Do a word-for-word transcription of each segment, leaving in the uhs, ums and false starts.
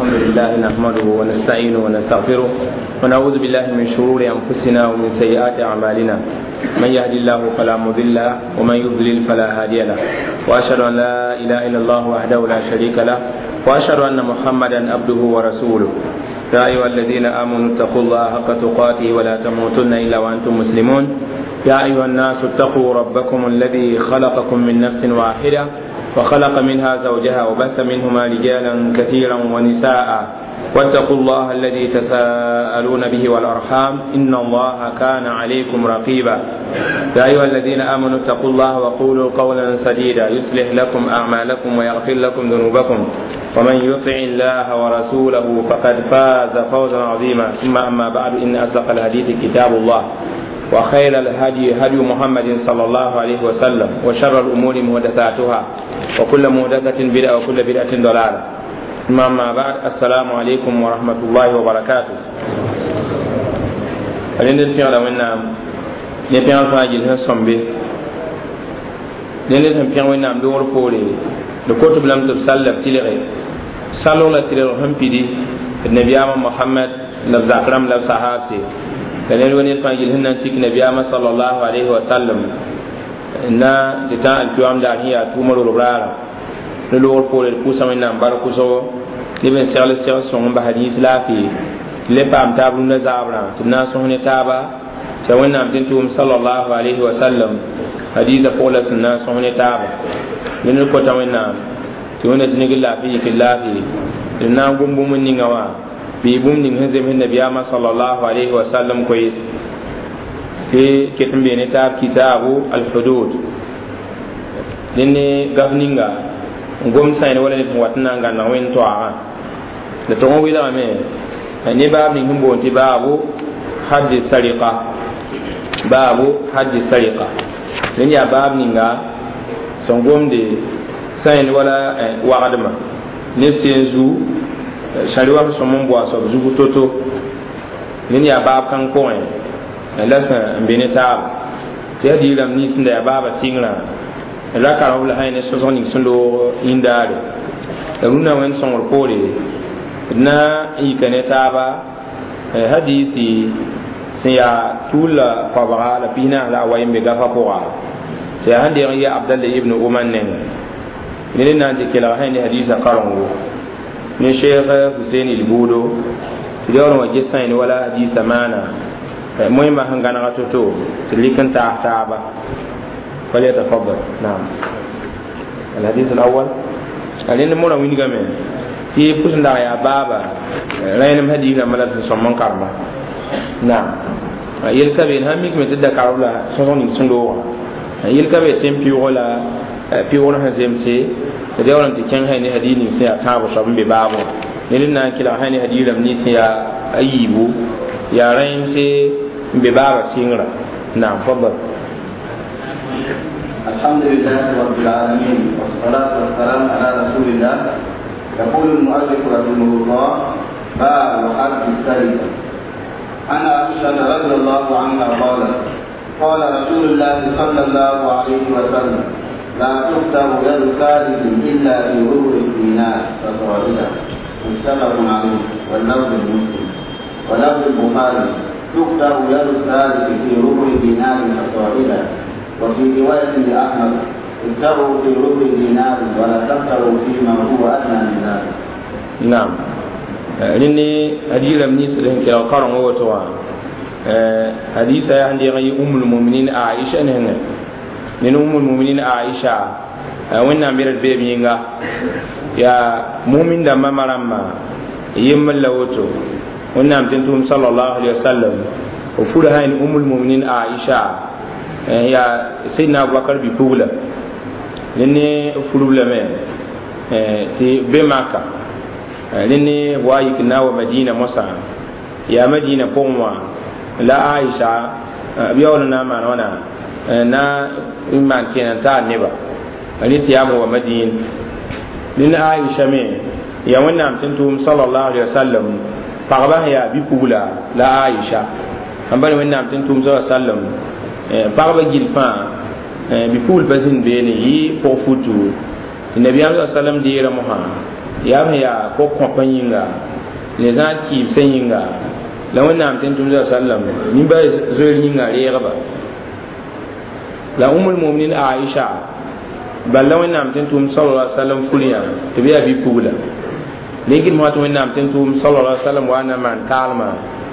الحمد لله نحمده ونستعينه ونستغفره ونعوذ بالله من شرور أنفسنا ومن سيئات أعمالنا من يهد الله فلا مضل له ومن يضلل فلا هادي له وأشهد أن لا إله إلا الله وحده لا شريك له وأشهد أن محمدا عبده ورسوله يا أيها الذين آمنوا اتقوا الله حق تقاته ولا تموتن إلا وأنتم مسلمون يا أيها الناس اتقوا ربكم الذي خلقكم من نفس واحدة وخلق منها زوجها وبث منهما رجالا كثيرا ونساء واتقوا الله الذي تساءلون به والأرحام إن الله كان عليكم رقيبا يا أيها الذين آمنوا اتقوا الله وقولوا قولا سديدا يصلح لكم أعمالكم ويغفر لكم ذنوبكم ومن يطع الله ورسوله فقد فاز فوزا عظيما ثم أما بعد إن أصدق الحديث كتاب الله وخير الهدي هدي محمد صلى الله عليه وسلم وشر الأمور محدثاتها وكل محدثة بدعة وكل بدعة ضلالة ثم أما بعد السلام عليكم ورحمة الله وبركاته فلندن في على ونام نبيان فاجل هسمبي لندن في ونام دور فولي لكتب لم تسلب تلغي صلوا لا تلغي هم بدي النبي محمد لفظ أكرم لفظ صحابي كان وني فاجل هن تيك نبي صلى الله عليه وسلم na titan alkiwam da hiya tumaro rara le lor ko le kusa min nan bar kuso le ben sel sel son ba hadith la fi le pam tabu na zabra tinna son ne taba ta wannan tin tum sallallahu alaihi wasallam hadith ko la sunna son ne taba min ko ta wannan ti wannan tin gilla fi fi la fi na gumbu mun ninga wa bi bum ning hanze min nabiyama sallallahu alaihi wasallam ko yi ke ketin bene ta kitabu al-hudud dinne gavninga ngom sayne wala ni watna nga na wen to a da to wi da me ni bab ni humbo ti babu haddi sariqa babu haddi sariqa den ya bab ni nga songom de sayne wala waqadma ne senzu shariwa so mon bo so zugu toto den ya bab kan ko en lasa mbene taab tɩ yaa diiram nins sẽn da yaa baaba sɩngrã ra karem la sãn ne sõsg ning sẽn loog yĩndaare la rũnã wẽnd sõngr poore d na n yika ne taaba hadiisi sẽn yaa tuul la koabga la pisnaas la a wa yembe gafa pʋga tɩ yaa sẽn deeg n yaa abdalla ibn uman nenga ned na n tɩ kelg sãn ne hadiisa karengo ne sheikh husein ilbuudo tɩ deoor n wa get sãn ne wala hadiisa maana مهمة هنغانا غتوتو تليكن تاعتابا فليتفضل. نعم. الحديث الأول قالين مونا وين جمين في بوسن دا يا بابا رأينا مهدي لما لا تسمون كارما. نعم. يلكبين هم يكمل تدا كارولا سوني سندوا يلكبين تيم بيولا بيولا هزيمسي تداول أنت كان هني هدي نسي أتابو شابن ببابو نلنا كلا هني هدي لم نسي أيبو يا رينسي ببابا سينغرا. نعم تفضل. الحمد لله رب العالمين والصلاة والسلام على رسول الله. يقول المؤلف رحمه الله باب حد السرقة. عن عائشة رضي الله عنها قالت قال رسول الله صلى الله عليه وسلم لا تفتح يد سارق إلا في ربع الدينار فصاعدا متفق عليه واللفظ المسلم ولفظ البخاري تفتح يد السارق في ربع دينار فصاعدا وفي رواية لأحمد ابتغوا في ربع دينار ولا تفتروا فيما هو أدنى من ذلك. نعم. لأني هذه لم نسلم كلا قرن هو توا حديث عندي غي أم المؤمنين عائشة هنا لأن أم المؤمنين عائشة وين أمير البيبينغا يا مؤمن دم مرمى يمل لوتو wannan tintum sallallahu alaihi wasallam o fura hayn ummul mu'minin aisha ya sayyidina abubakar bi pugla nene furula me ti be maka nene wayi kina wa madina musa ya madina pomwa la aisha biyawna na manona na imman kenan ta neba ani ti yamu wa madina nene aisha me ya wannan tintum sallallahu alaihi wasallam pagba ya bi pugla la aisha ambale wẽnnaam tɩ n tʋʋm sa sallam pagba gil fãa bi pugl pa zĩnd beene yɩ pʋg futu tɩ nabiyam sa sallam deera mosã ya me ya ko kompanyinga le za ki sayinga la wannan tin tun sallam ni ba zuri yinga reba la ummul mu'minin aisha balla wannan tin tun sallallahu alaihi wasallam kuliya to biya bi pula lekin mo to wannan tin tun sallallahu alaihi wasallam wa na man kalma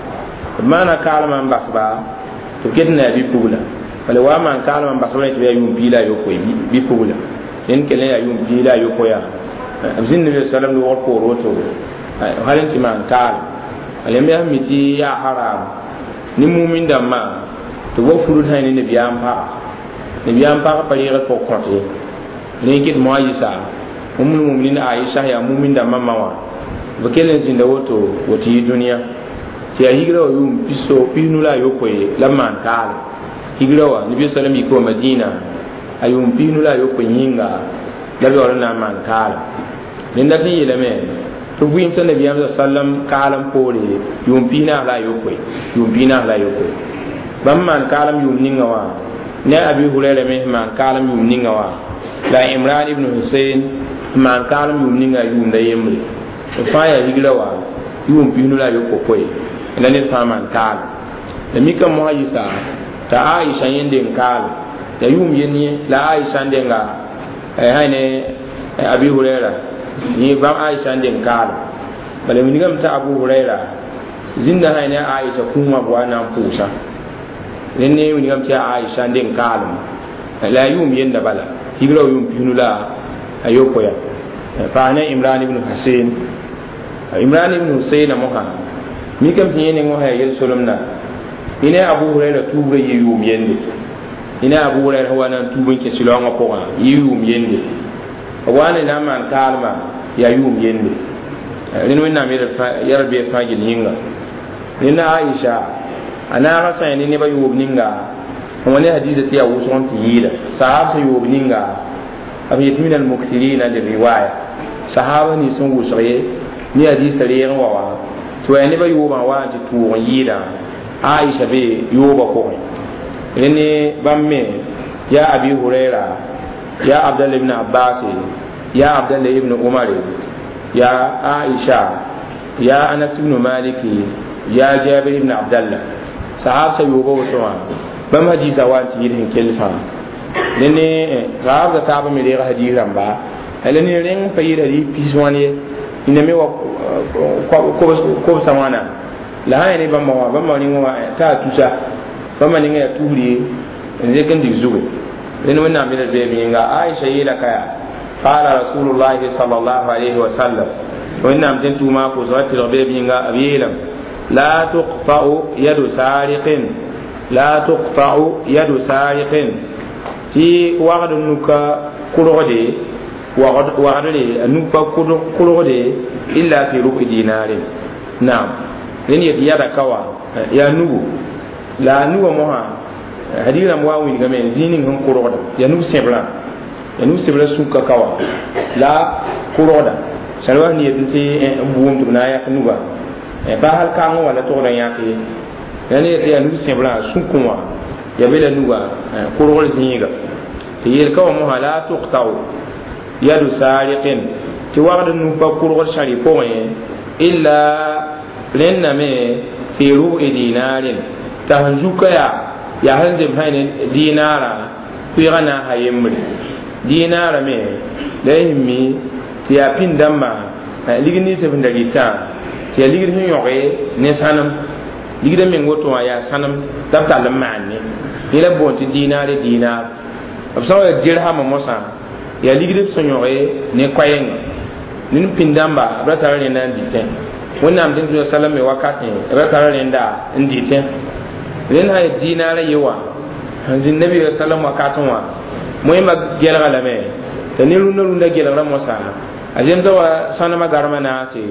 mana kalma basba to kidna bi pula wala wa man kalma basba to biya yum bila yo ko bi pula en kele ya yum bila yo ko ya abzin nabi sallallahu alaihi wasallam ko roto halin ti man kal ale me amiti ya haram ni mumin da ma to wo furu tan ni nabi am pa nabi am pa pa yega ko kote ni kid mo ayisa ummul mu'minin aisha ya mumin da mamma wa bakelen zinda woto woti duniya ti ya higra wa yum piso pinula yokoy lamman kal higra wa nabi sallallahu alaihi wasallam ko madina ayum pinula yokoy hinga dabi wala na man kal ninda ti yelame to buim tan nabi sallam kalam pore yum pina la yokoy yum pina la yokoy bam man kalam yum ninga wa ne abi hurayra me man kalam yum ninga wa la imran ibn husayn man kalam yum ninga yum da yemri to faya higla wa yum pinula yokoy ina ne faman kal da mika mo ayisa ta aisha yende kal da yum yenni la aisha ndenga eh hayne abi hurayra ni bam aisha nden kala bale mi ngam ta abu hurayra zinda hayne aisha kuma bwana pusa nenne mi ngam ta aisha nden kala la yum yenda bala higro yum pinula ayoko ya fa ne imran ibn husayn imran ibn husayn moha mi kam tiyene ngo hay yel solomna ine abu hurayra tubre yum yende ina abu hurayra wana tubun ke silonga ko yum yende wane na man kalma ya yum yende nin wenna mi yarbe fagil hinga nina aisha ana rasa ni ne ba yum ninga wani hadisi sai awu son tiyida sahaba yum ninga abi min al muksirin al riwaya sahaba ni sun gusare ni hadisi rewa wa to ya ne ba yum wa ji tu yida aisha be yoba ko ne bamme ya abi huraira ya abdullah ibn abbas ya abdullah ibn umar ya aisha ya anas ibn malik ya jabir ibn abdullah sahaba yoba wato bam hadisa wanti yin kelfa nene sahaba ta ba mi re hadisa ba alani ren fayira di piswane ina me wa ko ko sawana la hayne bam ma bam ma ni wa ta tusa bam ma ni ya turi nze kan di zuwe lene wannan mi da be ga aisha yila kaya qala rasulullahi sallallahu alaihi wasallam wannan tin tuma ko zawati rabe bi ga abilam la tuqta'u yadu sariqin la tuqta'u yadu sariqin ti wagadu nuka kurode wagadu wagadu nuka kurode illa fi rubi dinarin na'am lene ya da kawa ya nugu la nuwa moha hadira mwawi ngame zinin hon kuroda ya nu sebla ya nu sebla suka kawa la kuroda salwa ni yeti buum tuna ya nuba e ba hal kango wala to ran yake yani ya nu sebla sukunwa ya bela nuba kurol ziniga ti yel kawa mo hala tuqtaw yadu sariqin ti wagda nu ba kurol shari ko illa lenna me fi ru'i dinarin tahanjuka ya ya hande hayne dinara kuigana hayemri dinara me lehmi tiya pindamba ligini se bindagita tiya ligini yoge ne sanam ligida men goto ya sanam tabta lamani ila bonti dinare dinar absawa dirham mosa ya ligidi so yoge ne kwayen nin pindamba ratara ne nan diten wannan amtin sallallahu alaihi wakati ratara ne da nditen len hay dinara yewa hanzin nabi sallallahu wakatun wa moy mag gelga lame taniru no lunda gelga mosa ajen do sanama garmana se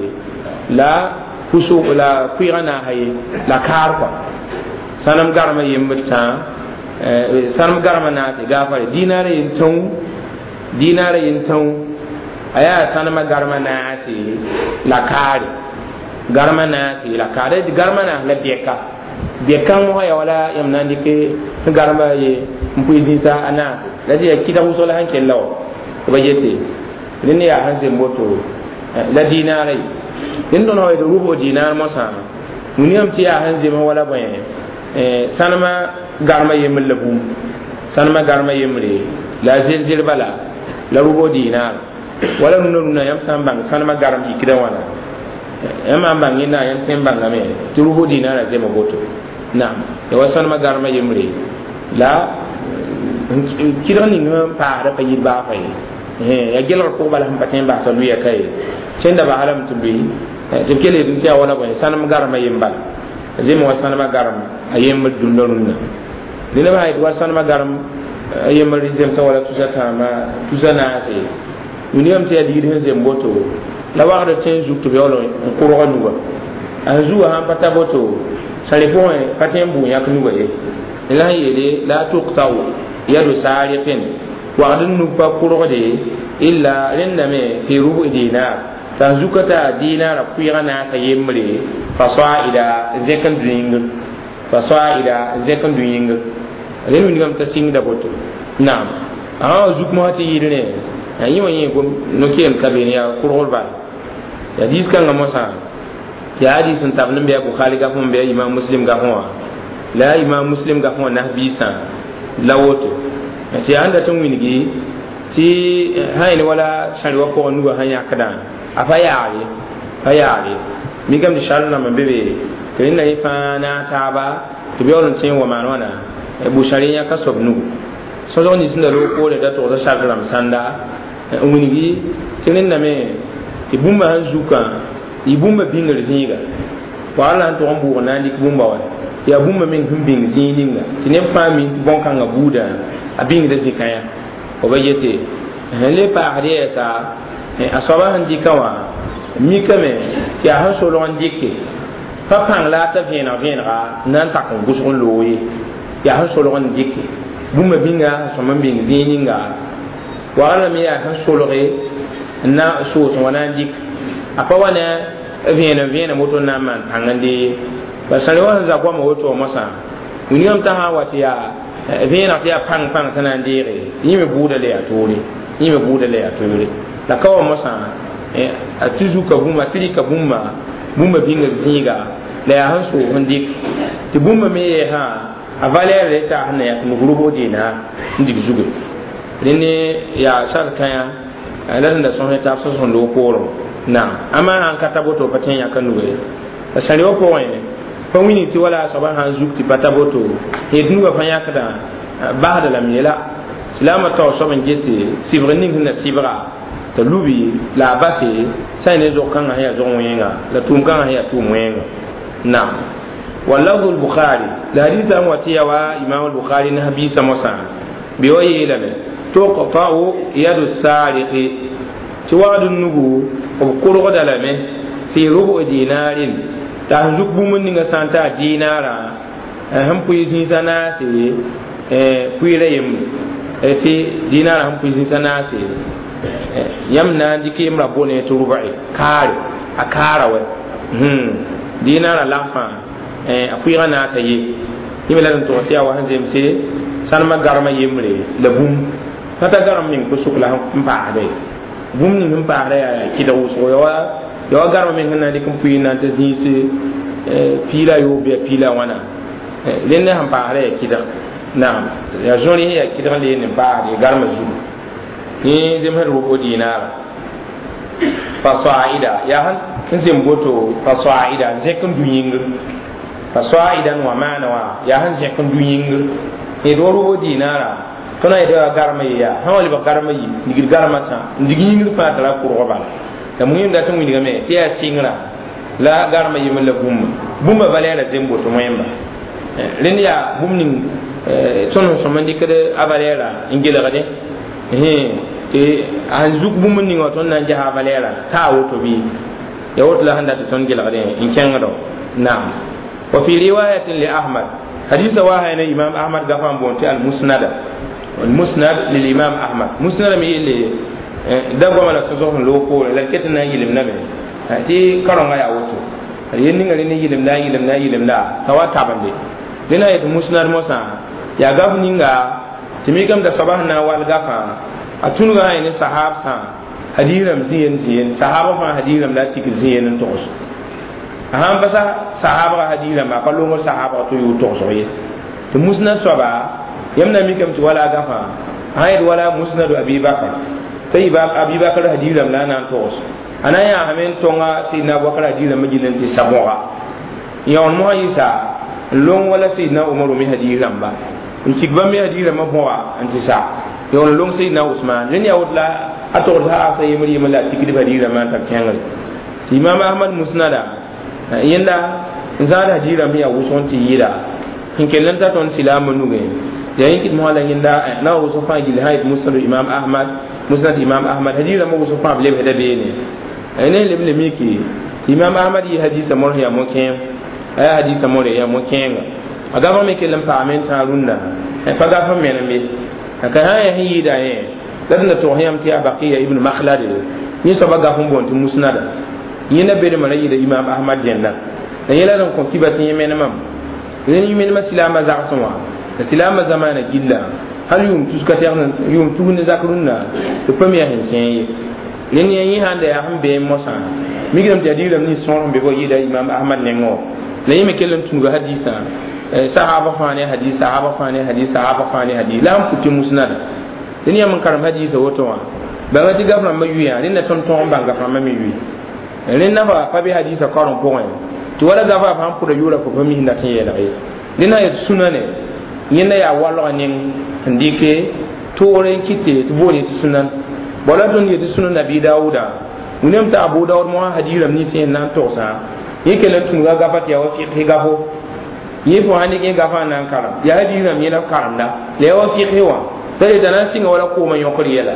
la kusu la kuirana hay la karpa sanam garma yembta eh sanam garmana se gafare dinara yin ton dinara yin ton aya sanama garmana se la kare garmana se la kare garmana la deka be kan mo ya wala yam nan dike garamba ye mpuizi sa ana lati ya kita usola hanke law ba jete ni ya hanse moto la dinara din don hoye rubo dinar mosa muniyam ti ya hanze ma wala boy eh sanama garma yemul labum sanama garma yemre la zilzil bala la rubo dinar wala nunu nuna yam sambang sanama garam ikida wala yam ambang ina yam sembang game ti rubo dinar zema goto na ya wasan ma garma yemre la kidan ni ngam pa da pa yirba fa eh ya gelor ko bala hamba temba sa luya kai cenda ba halam tumbi to kele dun tiya wala boy sanam garma yembal zema wasan ma garam ayem dundonunna dina ba hay wasan ma garam ayem rizem sa wala tuzata ma tuzana se uniyam tiya digin zem boto la wagda tin zuktu be wala ko ro nuwa azuwa han pata boto sare point patem bu yak nuwa ye la yele la tuqtaw yadu sariqin wa adun nu pa kurode illa lenname fi rubu dinar ta zukata dinar kuyana ta yemre fasaida zekan duing fasaida zekan duing len min gam ta singda boto nam ah zukma ti yidne ayi wani go no ken kabeni ya kurol ba ya diskan ngamosa ya hadis tabn be bukhari ga fon be imam muslim ga fon la imam muslim ga fon nahbisa lawoto ti anda tun wingi ti hayni wala sharwa ko nuwa hanya kada afayari fayari mi gam di shalna man bebe to inna ifana taba to be on tin wa manwana e bu sharinya ka sobnu so zo ni sinda ro ko le da to da shagram sanda wingi tinin na me ti bumba hanzuka ibumba bingar zinga wala to ambu na ndik bumba wa ya bumba min humbing zininga tinem fami bon kanga buda abing da zikaya o bayete hele pa hadiya sa asaba handika wa mi kame ya han so lo ndike pa pang la ta vena vena nan ta ko gusun loyi ya han so lo ndike bumba binga so man bing zininga wala mi ya han so lo na so so wana ndik apa wana viena viena moto na man angandi basale wa za kwa moto masa uniyam ta ha wati ya viena ya pang pang sana ndire yime buda le aturi yime buda le aturi la kawa masa eh atuzu ka buma tiri ka buma buma binga zinga la ya hanso hundik ti buma me ha avale le ta hana ya mu grubo dina ndik zugo dine ya sar kaya ala da son ta so son lo koro na ama an kataboto paten ya kanuwe asali wo ko ene fa wini ti wala saban han zukti pataboto e duwa fa yakada ba'da lam yala silama to so ban jete sibrini na sibra to lubi la base sai ne zo kan ya zo wenga la tum kan ya tum wenga na wallahu al-bukhari la hadith an watiya wa imam al-bukhari na habisa musa biwayi ilame to qata'u yadu sariqi ti wa'dun nugu o kurgo dalame fi rubu dinarin ta zuk bumun ninga santa dinara ham puyi sana se eh puyi yim e fi dinara ham puyi sana se yamna dike mra bone to rubai kare akara we hmm dinara lafa eh apuyi na ta yi yimela to siya wa hanze mse sanma garma yimre la bum tata garam ning kusukla mpa de bum ni hum paare ya kida wuso yo yo garma men hana de kum puina ta zisi pila yo be pila wana lenne ham paare ya kida naam ya joni ya kida le ne paare garma zu ni dem har rubo dinara fasaida ya han zim boto fasaida zekun duying fasaida wa mana wa ya han zekun duying e do rubo dinara tona ida garma ya hawali ba garma yi digir garma ta digi ngir fa tara ko roba da mun yinda tan windiga me tiya singra la garma yi mala bumma bumma balera zembo to moyemba len ya bumni tono so mandi kada abalera ingila gade eh te an zuk bumma ni wato nan jaha balera ta woto bi ya woto la handa ton gila gade in kengado na'am wa fi riwayatin li ahmad hadith wa hayna imam ahmad gafan bonti al musnada المسند للإمام أحمد مسند مي اللي دعوا من السوسون لوكو لكتنا يلم نبي تي كرنا يا وتو ينين غني يلم لا يلم لا يلم لا توا تابندي لنا يد مسند موسى يا غفنينغا تمي كم ده صباحنا والغفا أتونغا إن صحاب سان hadiram ziyen ziyen sahaba fa hadiram la tik ziyen to so aham basa sahaba hadiram ma kalongo sahaba to yu to so ye to musnad soba yamna mi kam to wala gafa hayr wala musnad abi bakr sai ba abi bakr hadiram la nan to so anaya hamen tonga sidna bakr hadiram majinin ti sabora yawn mo yisa long wala sidna umar mi hadiram ba in cikba mi hadiram ma boa anti sa yawn long sidna usman len yawla ator ha sai yimri mala cikdi hadiram ma ta kengal imam ahmad musnada yenda zada hadiram ya wuson ti yida in kellan ta ton silama nuge yayin kid mo la yenda na wuso fa gil hayd musnad imam ahmad musnad imam ahmad hadiram mo wuso fa ble hada bene ene leble miki imam ahmad yi hadisa mo ya mo ken ay hadisa mo ya mo ken aga ba me kelam pa men ta runda e paga fa men me aka ha ya hida ye dadna to hiyam ti abaqiya ibn makhlad ni so baga fun bon ti musnada yina bere mala yi da imam ahmad janna da yela non ko kibati yemen mam len yemen ma silama za aswa da silama zamana gilla hal yum tuska terna yum tuhne zakrunna to premier hen sen len yi hande ya hambe mosa migram jadilam ni son be bo yida imam ahmad nengo la yime kellam tunga hadisa sahaba fane hadisa sahaba fane hadisa sahaba fane hadisa lam kuti musnad len yam karam hadisa woto wa ba wati gafra ma yuya len na ton ton banga fa ma mi yu len na fa fa be hadisa karon point to wala gafa fa hampu da yura ko fami hinda tan yela ay len na sunane yenda ya wallo nin ndike tore kite to boni sunan wala ton yedi sunan nabi dauda munem ta abu daud mo hadiram ni sen nan to sa yake lan tun ga gafat ya wasi ke gafo yi bo hani ke gafa nan karam ya hadiram yana karam da le wasi hewa dare da nan singa wala ko man yokori yala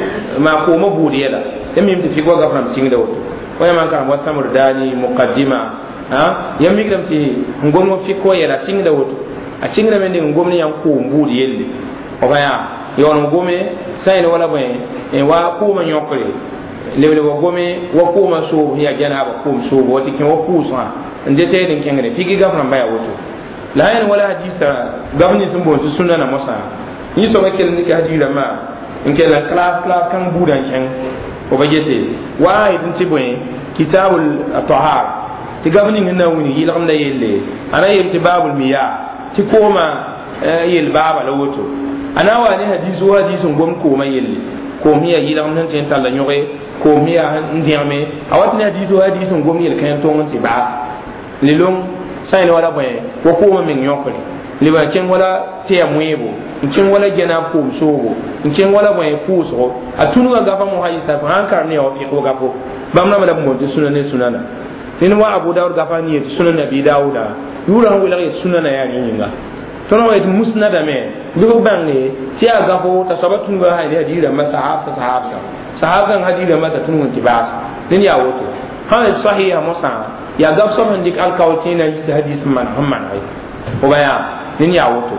ma ko ma budi yala yammi mi fi go gafam singa da wato waya man karam wata murdani muqaddima ha yammi gram ti ngomo fi ko yala singa da wato a singa men din ngomni yan ko budi yelle o baya yon gome sai ne wala bay e wa ko man yokori lewle wa gome wa ko ma so ya jana ba ko so wati ken wa ko so ande te den kengere figi gafna baya woto la yan wala hadisa gabni sun bo to sunna na mosa ni so ba kel ni ka hadira ma in kel class class kan budan ken o ba jete wa idin tiboy kitabul tahar ti gabni na wuni yi lam da yelle ana yel babul miya ti ko ma yel baba la woto ana wa ni hadisu hadisun gom ko ma yelle ko miya yi lam nan ten talla nyoge ko miya ndiame awatni hadisu hadisun gom yel kan to nti ba lilong sai wala boy ko ko ma min yokori liba ken wala te amwebo ken wala gena ko sogo ken wala boy ko so atunu ga gafa mo hayi sa han kar ne o fi ko gafo bamna mala mo sunna ne sunana nin wa abu daud gafa ni sunna nabi dauda yura han wala sunna ya ni nga tono wa musnada me do bangi ti aga fo ta sabatu ga hadi hadira masahab sahab sahab hadira mata tunu tibas nin ya woto ha sahiha musa ya gab so man dik al kawtina yi hadis man hamman ay o baya nin ya woto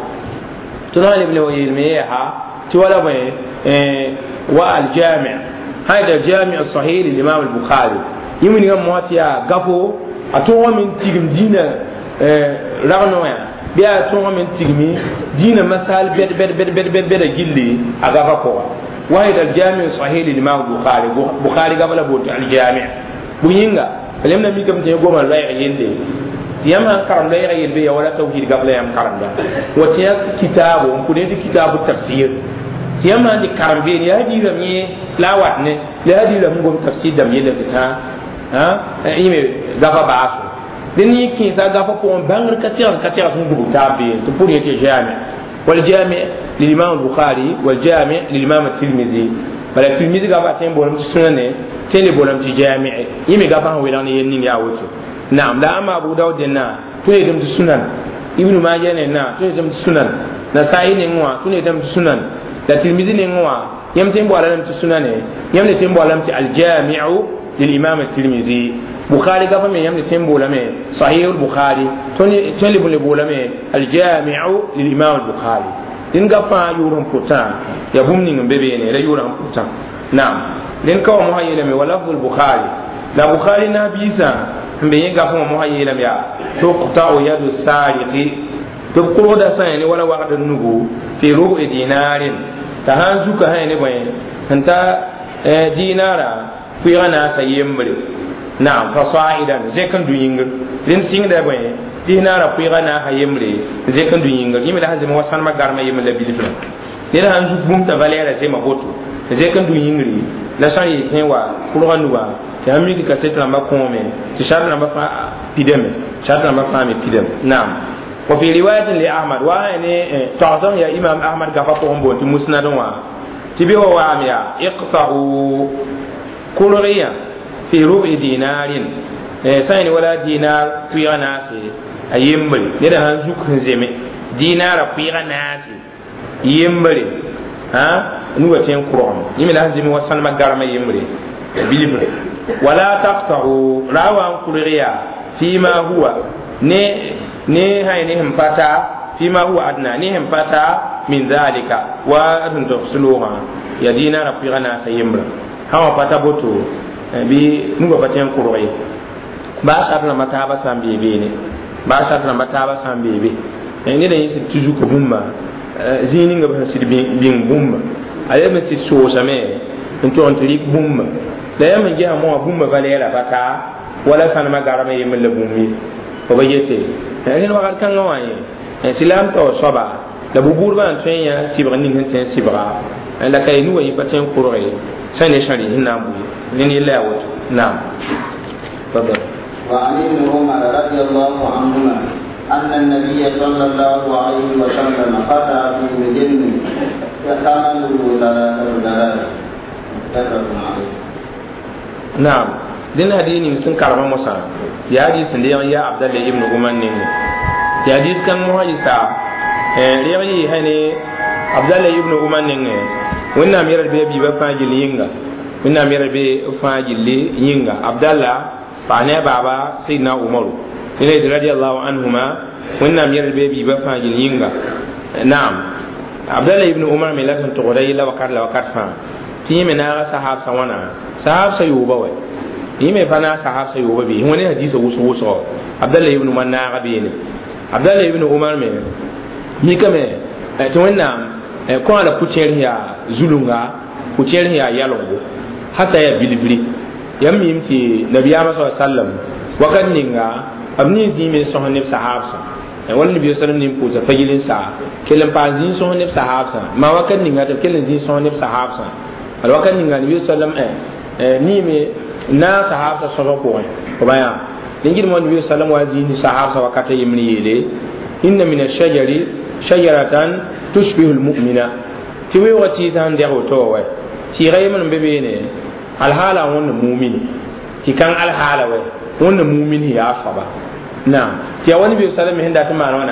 tono le ble wayil me ha ti wala bay eh wa al jami' hada jami' al sahih lil imam al bukhari yimini ngam motiya gafo ato min tigim dina eh ragno ya biya ton men tigmi dina masal bed bed bed bed bed bed gilli aga fa ko wahid al jami' sahih lil imam bukhari bukhari gabala bo al jami' bu yinga kalem na mi kam te goma lay yende yama karam lay yende ya wala tawhid gabala yam karam da watiya kitabu ku ne kitabu tafsir yama di karam be ya di ram ye lawat ne la di ram gom tafsir dam yele ta ha ime gafa baaso deni ki za gafa ko bangar katir katir sun dubu tabi to pour yete jami wal jami lil imam bukhari wal jami lil imam at-tirmidhi bala tirmidhi gafa tan bolam sunane tele bolam ti jami yimi gafa han welani yenni ya woto na'am la amma abu daud na to yedem sunan ibnu majah ne na to yedem sunan na sai ne ngwa to yedem sunan da tirmidhi ne ngwa yam tan bolam ti sunane yam ne tan bolam ti al-jami'u lil imam at-tirmidhi bukhari gafa me yamne tembo la me sahih al-bukhari toni tele bole bola me al-jami'u lil imam al-bukhari din gafa yurum putan ya bumni ngbe be ne ra yurum putan na'am din kaw mo hayela me wala al-bukhari la bukhari na bisa mbe yin gafa mo hayela me ya to qta'u yadu sariqi to ko da sai ne wala waqda nugo fi rubu dinarin ta hanzu ka hayne bayan anta dinara kuiga na sa yembre na'am fasaidan zekan du yingir rin sing da boy dinara kuiga na ha yembre zekan du yingir yimi da hazima wasan magarma yimi la bilifla ni da hanju bum ta valera zema boto zekan du yingiri la san yi henwa kurganuwa ta amiki ka setra ma kome ti sharna ma fa pideme sharna ma fa mi pidem na'am wa fi riwayatin li ahmad wa ne ta'zam ya imam ahmad ga fa ko mbo ti musnadun wa tibi wa wa miya iqta'u kulriya fi rubi dinarin eh sai wala dinar fi anasi ayimbali ne da han zukun zeme dinara fi anasi yimbali ha nuwa ten kurom yimi la hazimi wasan magarama yimbali bilibre wala taqta'u rawan kulriya fima huwa ne ne hayne him fata fima huwa adna ne him fata min dhalika wa adun tafsuluha ya dina na pirana sayimbra hawa pata boto bi nuga paten kuroi ba sa na mataba sambi bene ba sa na mataba sambi be ne da yin tuju ko bumma zini nga ba sidi bin bumma ale me si so same to on tri bumma la yam ngi amo bumma valera bata wala san magarama yimel bummi ko ba yete ne wa kan ngawaye islam to soba la bubur ban tsenya sibra ning hen sibra la kay nuwa yi paten kuroi sane shari hinna bu ni la wato na'am fadal wa ali ibn umar radiyallahu anhuma anna an-nabiy sallallahu alayhi wa sallam qata fi al-jinn yatamalu la dalal na'am din hadini sun karama musa ya hadisi da ya abdullah ibn umar ne ya hadisi kan muhajisa eh riyi hani abdullah ibn umar ne wannan mirar be bi ba fajil yinga wannan mirar be fajil yinga abdullah fa ne baba sayyidina umar ne radiyallahu anhuma wannan mirar be bi ba fajil yinga na'am abdullah ibn umar mai lakan to godai la wakar la wakar fa ti me na sahab sawana sahab sayuba wai ni me fana sahab sayuba bi wani hadisi wusu wusu abdullah ibn umar na gabe ne abdullah ibn umar me ni kame to wannan ko ala kucer ya zulunga kucer ya yalongo hata ya bilibili yam yimti nabiyama sallallahu alaihi wasallam wakan ninga abni zime sohne sahabsa e wal nabi sallallahu alaihi wasallam ko fajilin sa kelen pa zin sohne sahabsa ma wakan ninga to kelen zin sohne sahabsa al wakan ninga nabi sallallahu alaihi wasallam ni me na sahabsa so ko ko baya dingir mo nabi sallallahu alaihi wasallam wa zin sahabsa wakata yimni yele inna min ash-shajari shajaratan tushbihu almu'mina tiwe wati san de hoto wa ti rayman bebe ne alhala wonna mu'min ti kan alhala wa wonna mu'min ya faba na ti wani bi sallam hinda ta marona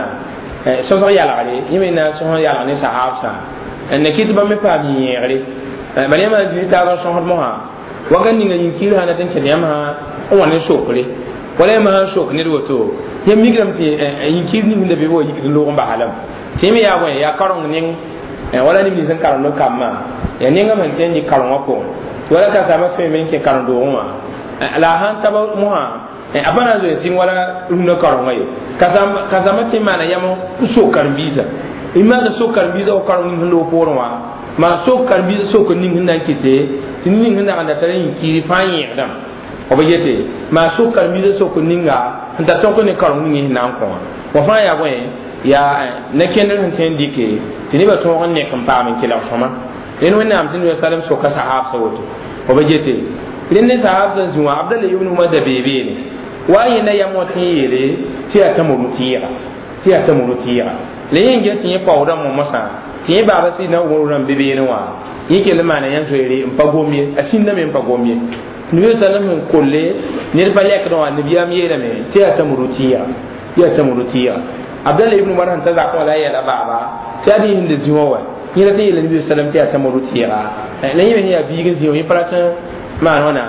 so so yala ale yimi na so yala ne sahabsa en ne kitba me pa mi yere bale ma di ta ro so mo ha wagan ni ngin kira na tan kene ma o wani sokole wala ma sok ne do to yam migram ti yin kirni min da be wo yikri lo ba halam timi ya gwe ya karong ning wala ni bizan karong no kamma ya ninga man ten ni karong ko wala ka sama so men ke karong do ma la han taba mu ha abana zo tin wala no karong ay kasam kasama ti mana yamo so karbiza imma da so karbiza o karong ni ndo porwa ma so karbiza so ko ning nan kite tin ning nan anda tare ki fanyi dam o bayete ma so karbiza so ko ninga nda to ko ne karong ni nan ko wa fa ya gwe ya na kenan han tan dike tini ba to on ne kan pa min kila fama en wannan amtin wa sallam so ka sahab sawoto o bajete idan ne sahab san zuwa abdullahi ibn umar da bebe ne waye na ya moti yele ti ata mu tira ti ata mu tira le yin ge tin pa odan mu masa tin ba ba si na umar ran bebe ne wa yake le mana yan soyere in pagomie asin na men pagomie ni sallam min kolle ne ba lek do annabi am yele me ti ata mu tira ti ata mu tira abdullah ibn umar ta za ko la ya da baba ta di hinda jiwa ni la ti nabi sallam ta ta muru tira la yi ya bi gin jiwa yi parata ma wana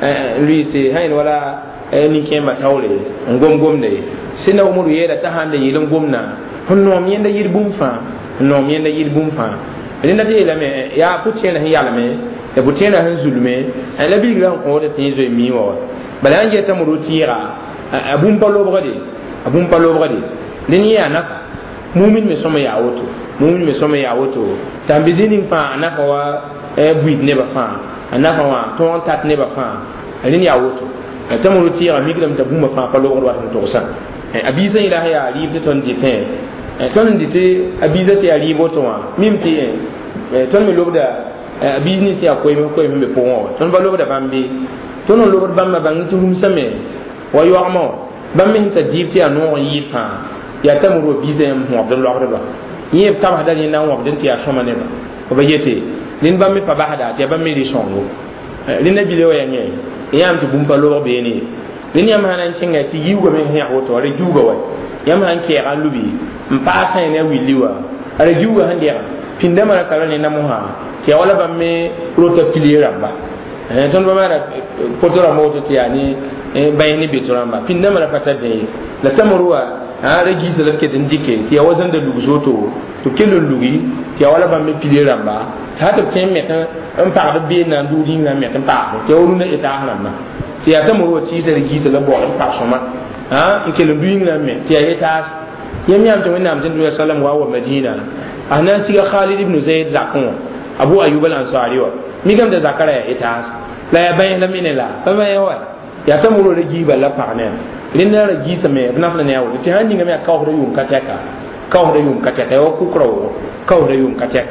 lui se hayin wala ni ke ma tawle ngom gom de sina umuru ye da ta handa yi ngom na honno mi yenda yir bum fa no mi yenda yir bum fa ni na ti la me ya ku ce na ya la me e bu ce na han zulme la bi gran ko da tin zo mi wa bala an je ta muru tira abun palo bade abun palo bade deni ya na mumin me soma ya woto mumin me soma ya woto tambidini fa na wa e buid ne ba fa anafa wa ton tat ne ba fa rin ya woto ta mu ti ya mi gidam ta buma fa fa lo wa to sa abiza ila ya ri de ton di ten ton di te abiza te ya ri boto wa mim ti ton mi lo da business ya ko mi ko mi be po ton ba lo da bambi ton lo ba bamba bang tu rum same wa yo amo bammi ta jibti anu yi fa ya tamuru bizem ho abdul ba yi ta ba da ni na wa abdul ya shoma ne ba ko ba yete lin bammi fa ba hada ya bammi ri songo lin na bilewa ya nye yam ti bumba lo be ni lin yam hanan cinga ti yugo men he ho to re jugo wa yam han ke ga lubi mpa sa ne wiliwa are jugo han dia pinda mara kala ni na mo ha ti wala bammi rota pilira ba eh ton ba mara potora moto ti ani bayni bituramba pinda mara fata de la tamruwa ha regi da ke din dike ti wazan da lugo to to kelo lugi ti wala bammi pilira ba ta ta ken me kan an pa da be na du din na me kan pa ti wuru na ita hanan ti ya tamruwa ti da regi da bo an pa soma ha kelo duin na me ti ya ita yam yam to wani amjin da sallam wa wa madina ana tiga Khalid ibn Zaid zakon Abu Ayyub al-Ansari wa mi gam da zakara ya ita la ya bayin la minela fa ma yawa ya ta muro rigi balla pa ne rin na rigi ta me na fa ne yawo ti hanni ngam ya ka hore yum kateka ka hore yum kateka yo ku kro ka hore yum kateka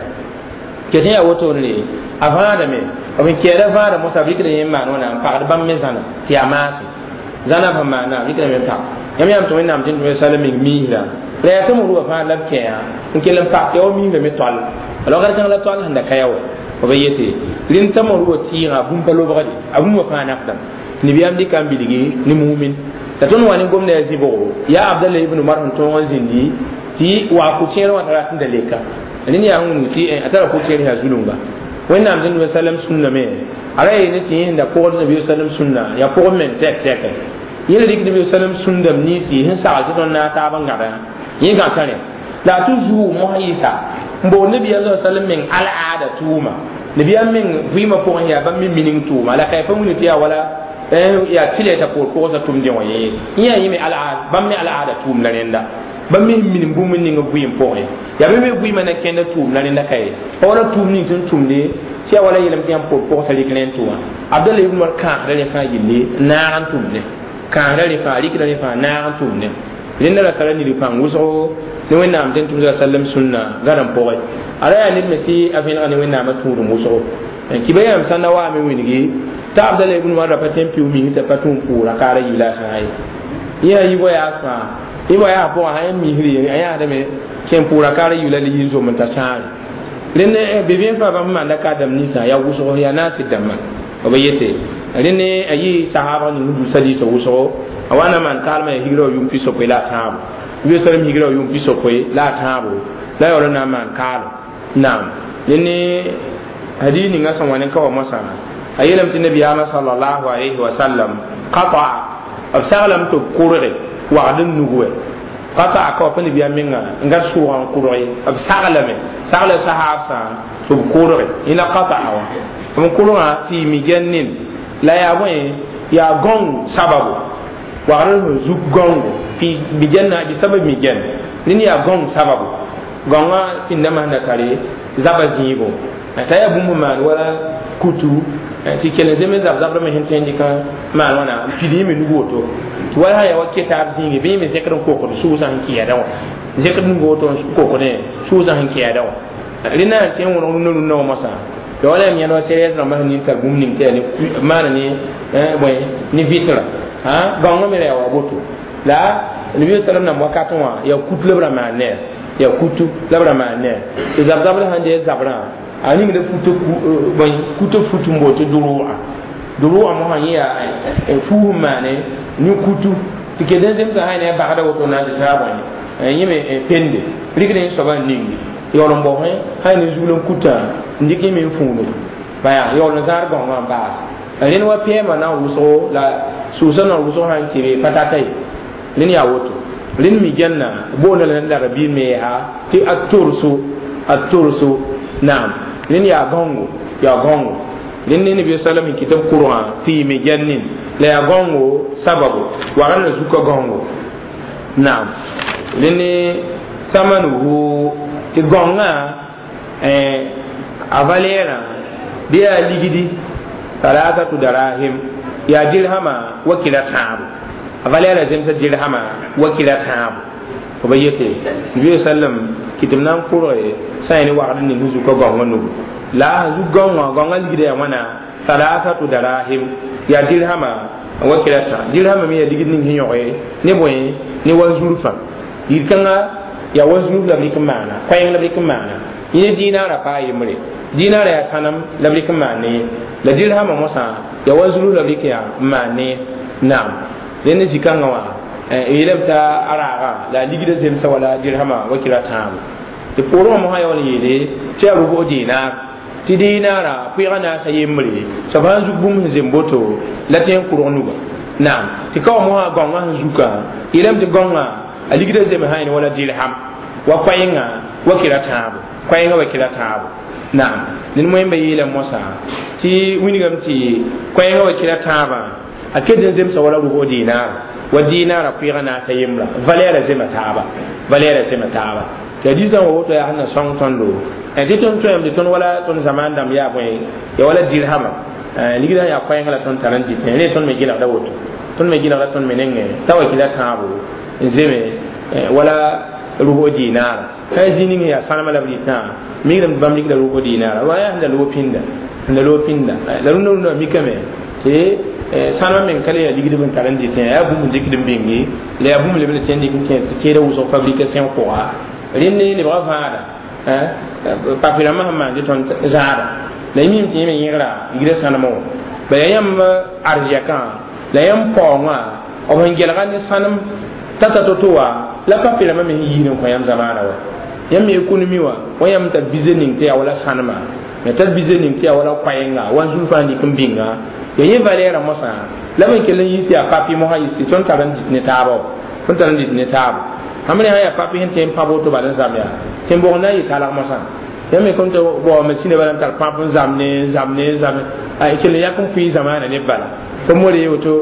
ke ne yawo to ne avada me o mi kera vara mo sabik ne ma no na pa da bam me zana ti amasi zana ba ma na mi ke me pa yam yam to ne am tin salamin mi la la ta muro fa la ke ya nkelam pa yo mi me tol alors gar kan la tol handa kayaw ko bayete lin tamaru tira bum palo bagadi abum wa fa nafdam ni biyam di kam biligi ni mu'min ta ton wani gomna ya zibo ya abdallah ibn umar on ton zindi ti wa ku cero wa tara tin daleka ni ya hun ti atara ku cero ya zulumba wannan amdin wa sallam sunna me arai ne ti inda ko nabi sallam sunna ya ko men tek tek yele dik nabi sallam sunna ni si hin sa ta don na ta bangara yi ga tare la tuzu muhayyisa mbo nabi sallallahu alaihi wasallam min al'ada tuma nabi min vima ko ya ban min minin tuma la kai fa mun tiya wala eh ya tile ta ko ko sa tum de waye iya yi mi al'ada ban mi al'ada tum la renda ban min minin bu min ninga buim po ya me bu mana kenda tum la renda kai wala tum ni tun tum de tiya wala yelam tiam po ko sa liklen tuma abdallah ibn markan da ne fa yille na ran tum de kan da ne fa liklen fa na ran tum de lenda la kala ni li fa nguso ni wẽnnaam tɩ tʋmda sallam sũnna garan pʋgẽ ala yaa ned me tɩ a vẽlga ne wẽnnaamã tũudum wʋsgo kiba yãmb sãnda waame wilgi t'a abdala ibn umar ra pa tẽn piu ming t'a pa tũum pʋʋra kaara yila sã ye yã yi boyaas fãa yẽ boyaa pʋgã sã yãmb miisri a yãsdame kẽn pʋʋra kaara yula la yɩ zom n ta sãare rẽnd be vẽn fãa bãmb maanda ka dãmb ninsã yaa wʋsgo yaa naasɩd dãmbã b yete rẽnd a yɩ sahaaba ning du sadiisa wʋsgo a wa na maan kaalmã ya higra wa yʋm pɩ sokoe la a tãabo bi salam higra yum piso koy la tabo la yoro na man kalo nam ni hadini nga san wani kawa masa ayelam tin nabi ama sallallahu alaihi wa sallam qata absalam to kurre wa adun nuwe qata ko pa nabi aminga ngar suwan kurre absalame sala sahaba to kurre ina qata wa mun kurra fi mijannin la ya boy ya gong sababu wa ran zuk gongo fi bijanna bi sabab mi jan nin ya gong sababu gonga inda ma na kare zaba zibo ta ya bumbu man wala kutu ti kele de me zab zabra me hinten dika man wana fidi mi nugoto wala ya wakke ta zingi be me zekran ko ko su san ki ya dawa zekran nugoto ko ko ne su san ki ya dawa rina tin wono no no masa to wala mi no serious na ma ni ta gumnin te ni mana ni eh boy ni vitra ha gonga me rewa boto la nabi sallam na wakato wa ya kutu lebra mane ya kutu lebra mane to zab zabra hande zabra ani mi de futu boy kutu futu mboto duru'a duru'a mo han ya fu mane ni kutu tike den dem ta hayne ba da woto na ta ba ni yime pende rigre so ba ningi yolon bo he hayne zulon kuta ndiki mi funo baya yolon zar gonga ba ren wa pema na wuso la susana wuso han tire patatai rin ya woto rin mi janna bona la da rabi me ha ti atursu atursu naam rin ya gongo ya gongo rin ne nabi sallallahu alaihi kitab qur'an fi mi jannin la ya gongo sababu wa ran suka gongo naam rin ne samanu ti gonga eh avalera dia ligidi salatatu darahim ya dirhama wakila taab valera zemsa dirhama wakila taab ko bayete nabi sallam kitimnan kuro sayni wa'd ni nuzu ko gonga nugo la zu gonga gonga ligide wana salatatu darahim ya dirhama wakila taab dirhama mi ya digidin hinyoe ne boy ni wazurfa yikanga ya wazur la bikmana kwayang la bikmana yini dinara pa yimre dinara ya sanam la bikmane la dirhama musa ya wazur la bikya mane nam denne jikanga wa ilabta araga la digida zem sawala dirhama wakila tam de poro mo hayo yele ti arugo dinar ti dinara pigana sa yimre saban zubum zemboto la ten kuronuga nam ti ka mo ha gonga zuka ilam ti gonga aligida zem hayni wala dirham wa kwayinga wakila tabu kwayinga wakila tabu na'am nin mo yimbe yele mosa ti winigam ti kwayinga wakila taba akedin zem sa wala rugo dinar wa dinara pigana sa yimra valera zem taba valera zem taba ta dizan wo to ya hanna song tondo e ti ton to yam de ton wala ton zaman dam ya boy ya wala dirham ligida ya kwayinga la ton taranti ne ton me gina da woto ton me gina la ton menenge tawakila tabu zeme wala rubo dinar kai jini ya sanama la bita mi ram bam lik da rubo dinar wa ya da rubo pinda da rubo pinda la runo no mi kame te sanama men kale ya ligidi ban tarandi te ya bu mun dikidin bingi le ya bu mun le bele tendi kin ke da uso fabrication ko ha rinne le bra fada eh papira mahama de ton zara la mi mi mi yira yira sanama ba yam arjaka la yam ponga o ban gelga ni sanam tata totowa la papira ma min yini ko yam zamana wa yam economy wa wa yam ta bizening te wala sanama me ta bizening te wala kwayenga wa zulfa ni kumbinga ya yi valera mosa la men kelen yi ya papi mo ha yi ton taran ne tabo ton taran ne tabo amene ha ya papi hen tem pabo to balan zamya tem bo na yi tala mosa yam me kon to bo me sine balan tar papo zamne zamne zamne ay kelen yakum fi zamana ne bala ko mo le yoto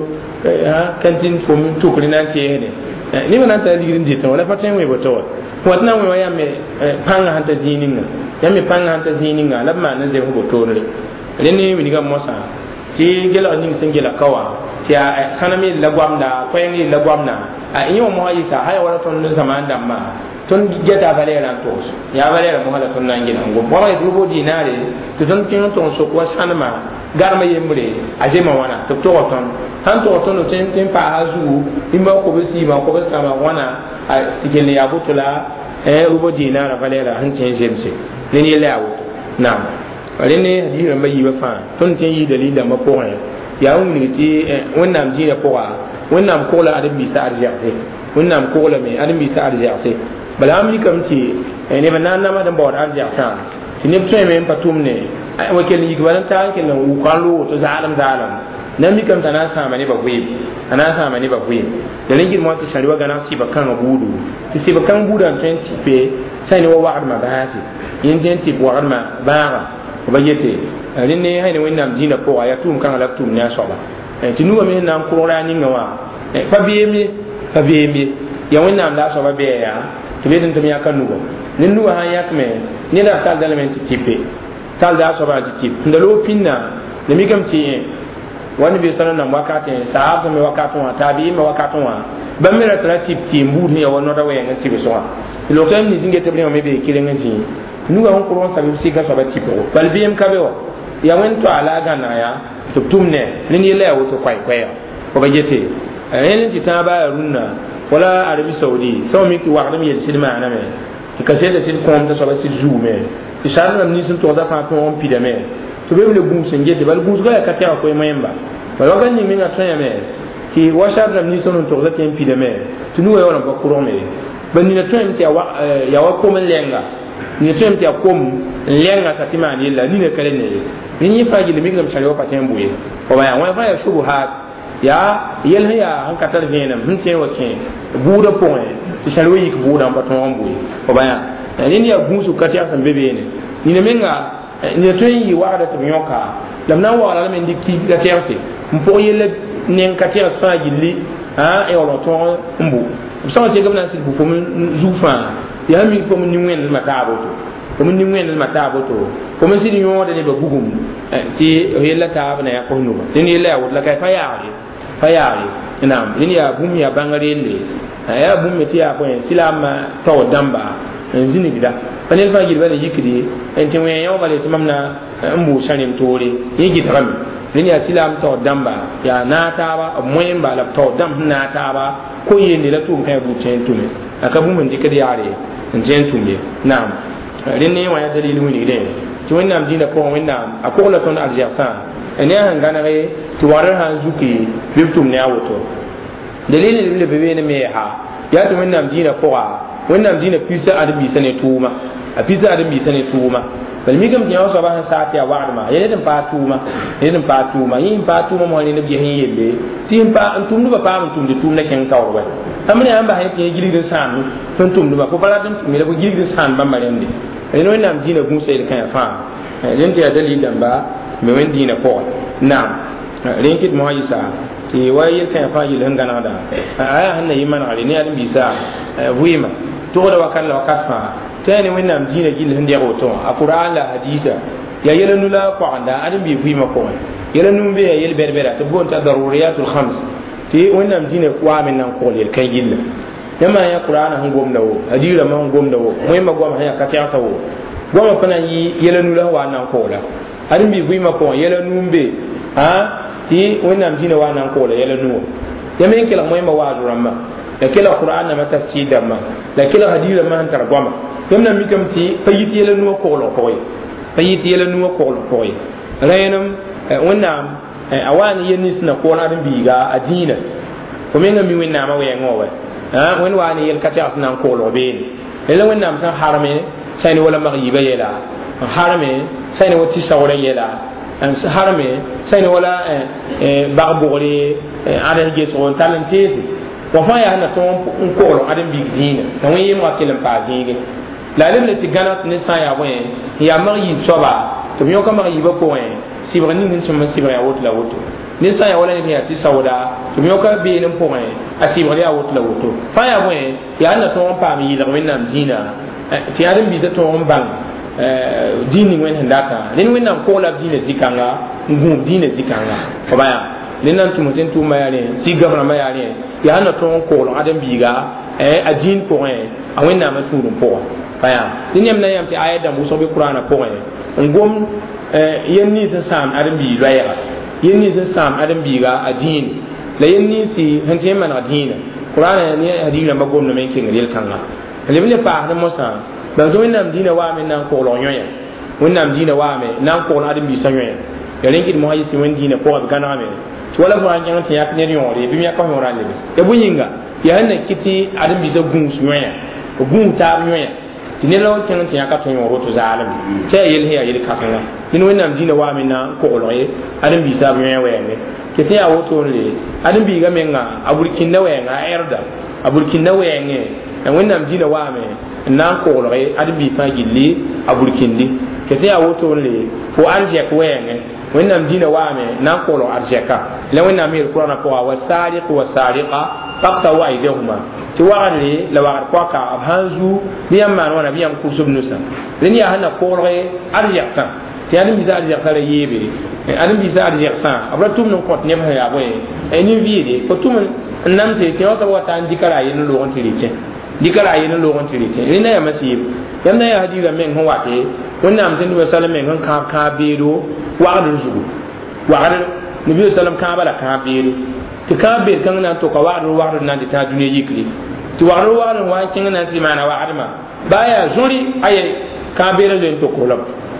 ha kantin fo to kulina ke ne ni mana ta digirin jita wala paten we boto watna we ya me panga hanta dininga ya me panga hanta dininga labma na ze ho boto ne reni mi diga mosa ti gela ni singela kawa ti a sanami lagwamda ko yangi lagwamna a inyo mo ayi sa haya wala ton zaman damma ton geta valera tos ya valera mo hala ton nangina ngo bo ay rubo dinare to ton tin ton so ko sanama garma yembre ajema wana to to ton han to ton tin tin pa azu imba ko bisi ma ko bisi ma wana a tikele ya butula eh rubo dinara valera han tin jemse ni le yawo na rene hadira mai ba fa ton tin yi dalila ma ko ya wuni ti wannan ji da kowa wannan ko la adam bisa arjiyate wannan ko la me adam bisa arjiyate bala amni kam ti ne banan na ma dan bawar arjiyata ti ne to me patum ne wakel yi gwanan ta kin nan u kallo to zalam zalam nan mi kam tana sama ne ba gwe ana sama ne ba gwe da ringin mo ta shariwa gana si ba kan gudu ti si ba kan gudu an twenty pe sai ne wa wa'ad ma bahati yin twenty wa'ad ma bara ba yete rinne hayne wennam dina ko aya tum kan la tum nya soba ti nuwa me nam ko rani ngawa fa biyemi fa biyemi ya wennam la soba be ya to be den to ya kan nuwa nin nuwa ha yak me ni da tal element tipe tal da soba ti tip ndalo pinna ne mi kam ti wani be sanan nan wakati sahaba me wakati wa tabi me wakati wa ban mera tra tip ti mbur ni ya wono da wayen ti be so lo kan ni zinge tebre me be kilenga ji nuwa hon ko ron sabi sika soba tipo bal biyem kabe wa ya wen to ala gana ya to tumne ni ni le wato kwai kwai ko ba jete eh ni ta ba runna wala arabi saudi so mi ki wa adam yel silma ana me ti ka se da tin ko am ta so ba si jume ti shan nam ni sun to da fa ko on pi de me to be le gum sen jete bal gum ga ka ta ko mayemba ba wa ganni mi na tsaya me ti wa sha nam ni sun to da tin pi de me ti nu wa ba ko ron me ban ni na tsaya mi ya wa ya wa ko men lenga ni tem ti akom lenga tatima ni la ni ne kale ne ni ni faji le mingam shari wa paten buye ko ba ya wa fa ya shubu ha ya yel ya han katar venam hun te wa ken buda point ti shari wi ko buda ba ton buye ko ba ya ni ni ya gusu katia san bebe ne ni ne menga ni to yi wa da to nyoka lam na wa la men dikki ga terse mpo yele nen katia sa gilli ha e wa ton mbu so te gamna sil bu ko zufa ya mi ko mun wen ma ta ro ko mun ni wen ma ta boto ko mun sidi yo de ba bugum ti yella ta na ya ko nu ni yella ya wala kai fa yaari fa yaari inam ni ya bum ya bangare le ya bum me ti ya ko silama to damba zini gida panel fa gida ne yikidi en ti wen yo bale tamna mbu shanim tore yi gidram ni ya silam to damba ya na ta ba moyen ba la to dam na ta ba ko yende la tum kai bu chen tume aka bum ndi kadi yare en chen tume nam rinne wa ya dalilu ni de to wannan dina ko wannan akola ton aljasan ene han ganare to warar han zuki liftum ne awoto dalilin le bebe ne me ha ya to wannan dina ko wannan dina pisa adabi sane tuma a pisa adabi sane tuma bal mi gam tiyaw so ba sa tiya warma yele dem pa tuma yele dem pa tuma yin pa tuma mo ne bi hin yelle tin pa antum nu ba pa antum de tum na ken kawr wa amne am ba hay ke gili de san ton tum nu ba ko bala dem mi le ko gili de san ba marende eno nam dina gun sai kan fa len tiya dalil dan ba me wen dina ko nam len kit mo ayisa ti wayi kan fa yil hangana da aya hanna yiman ali ne adam bisa wima to da wakalla wakafa tani wannan dina gil hande goto a qur'an la hadisa ya yela nula ko anda adam bi wima ko yela numbe ya yel berbera to bonta daruriyatul khams ti wannan dina ko amen nan ko yel kan gilla yama ya qur'an han gom dawo hadira ma han gom dawo moy ma gom ha ka ta sawo gom fana yi yela nula wa nan ko la adam bi wima ko yela numbe ha ti wannan dina wa nan ko la yela nuwa yamen kila moy ma wa durama la kila qur'an ma tafsir dama la kila hadira ma han targoma yamna mikam ti payiti yela nuwa ko lo koy payiti yela nuwa ko lo koy rayanam wannan awani yenis na ko na biga adina ko menga mi wenna ma we ngowe ha wen wani yel kata asnan ko lo ben ela wenna san harame sayni wala maghiba yela harame sayni wati sawra yela an harame sayni wala bagbori adan geso talentesi wa fa ya na ton ko lo adan bi dina na wen yema kelam pa zinge la lem le tigana ne sa ya wen ya mari soba to mi ko mari ba ko wen sibrani nin suma sibra ya wot la woto ne sa ya wala ne ya ti sawda to mi ko be ne po wen a sibra ya wot la woto fa ya wen ya na ton pa mi la wen nam dina ti adam bi to on bang dini wen handaka nin wen nam ko la dina zikanga ngum dina zikanga ko ba ya nin nan tumo ten tuma ya ne si gabra ma ya ne ya na ton ko adam bi ga eh ajin po wen a wen nam tu dum po faya ni nyam na yam ti ayat da muso be qur'ana ko ngai ngom yenni sa sam adam bi raya yenni sa sam adam bi ga adin la yenni si hante man adin qur'ana ni adin ma gom no men kin rel kanga le le pa da mosa ba zo nam dina wa men nan ko lo nyoya wonnam dina wa me nan ko adam bi sanyoya ya renki mo hayi si wen dina ko ga kana me wala ko an yan ti yak ne yore bi mi ka ho ran le e bu yinga ya hanna kiti adam bi za gun sunyoya gun ta nyoya ni law ken tin aka ton yoro to zalim ke yel he yel ka kan ni no nam dina wa min na ko lo ye adam bi sa bi we ne ke te ya woto le adam bi ga men nga aburkin na we nga erda aburkin na we nge en wonnam dina wa me na ko lo ye adam bi fa gilli aburkin di ke te ya woto le ko anje ko we nge wonnam dina wa me na ko lo arjeka le wonnam mi qur'ana ko wa sariq wa sariqa faqta wa aidehuma ti wagare la wagar kwa ka abhanzu biyam man wana biyam kusub nusa len ya hana korre arjaqta ti adam biza arjaqta la yebe adam biza arjaqta abra tum non kot ne ya boy e ni viide ko tum nam te ti wasa wata ndikara yin lo on tirike dikara yin lo on tirike ina ya masib yam na ya hadira men ho wate wonnam tin wa sallam men ka ka bedo wagar zugu wagar nabi sallam ka bala ka bedo ti ka be kan nan to ka wa'ru wa'ru nan ta duniya yikli ti wa'ru wa'ru wa kin nan ti mana wa'ru ma baya zuri aye ka be ren to ko lam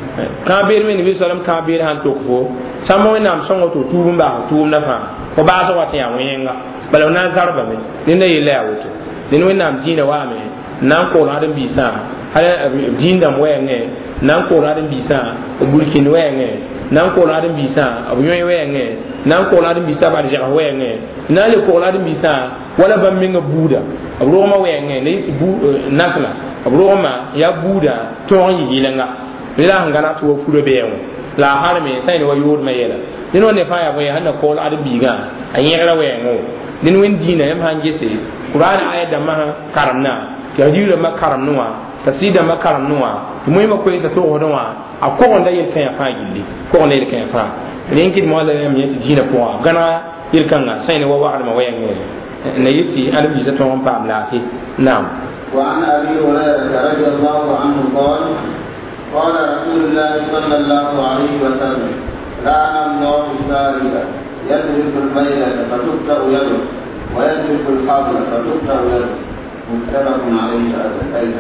ka be men bi sallam ka be han to ko samo nam songo to tuum ba tuum na fa ko ba so wati ya wenga balaw na zarba me ni ne yele awto ni no nam dina wa me nan ko na bi sa hala dinda mo yenge nan ko na bi sa burkin wenge nan ko na bi sa abu yoy wenge nan ko la dum bisa ba de wenge na le ko la dum bisa wala bam minga buda abro ma wenge ne ti bu nakla abro ma ya buda to yi yilenga bila ngana to fu do beewo la harme sai ne wayo ma yela dino ne fa ya boy hanna ko la dum biga anyera wengo din wen dina yam hanje se qur'an ayat da ma karamna ya jira ma karamnuwa tasida makaram nuwa moy ma ko ita to hodwa a ko onda yel kan fa gilli ko onda yel kan fa len kid mo la yam yeti dina ko gana yel kan sai ne wa wa ma wayan ne ne yiti ala bi zato on pa la fi nam wa an abi hurairah radhiyallahu anhu qala qala rasulullah sallallahu alaihi wa sallam la'ana allah sarika yadribu al-bayla fa tuqta yadu wa yadribu al-habla fa tuqta yadu muttafaqun alayhi.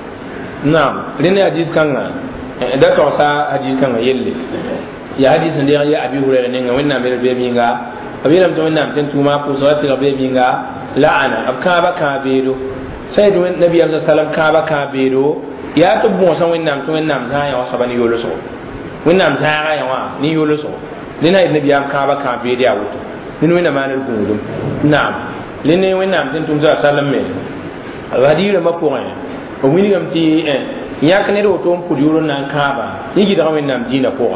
Naam, rene hadis kanga da to sa hadis kanga yelle ya hadis ne ya abi hurairah ne wannan be be minga abiram to wannan tan tuma ko so ta be minga la'ana abka baka bedo sai do nabi sallallahu alaihi wasallam ka baka bedo ya to bon san wannan to wannan sa ya wasa bani yolo so wannan sa ya wa ni yolo so dina nabi am ka baka bedo ya wuto ni wannan ma nar gudum na'am lene wannan tan tuma sallallahu alaihi wasallam me hadira mapoin o wini gam ti eh yak ne do to mpudi yuro nan kaaba yigi da men nam dina ko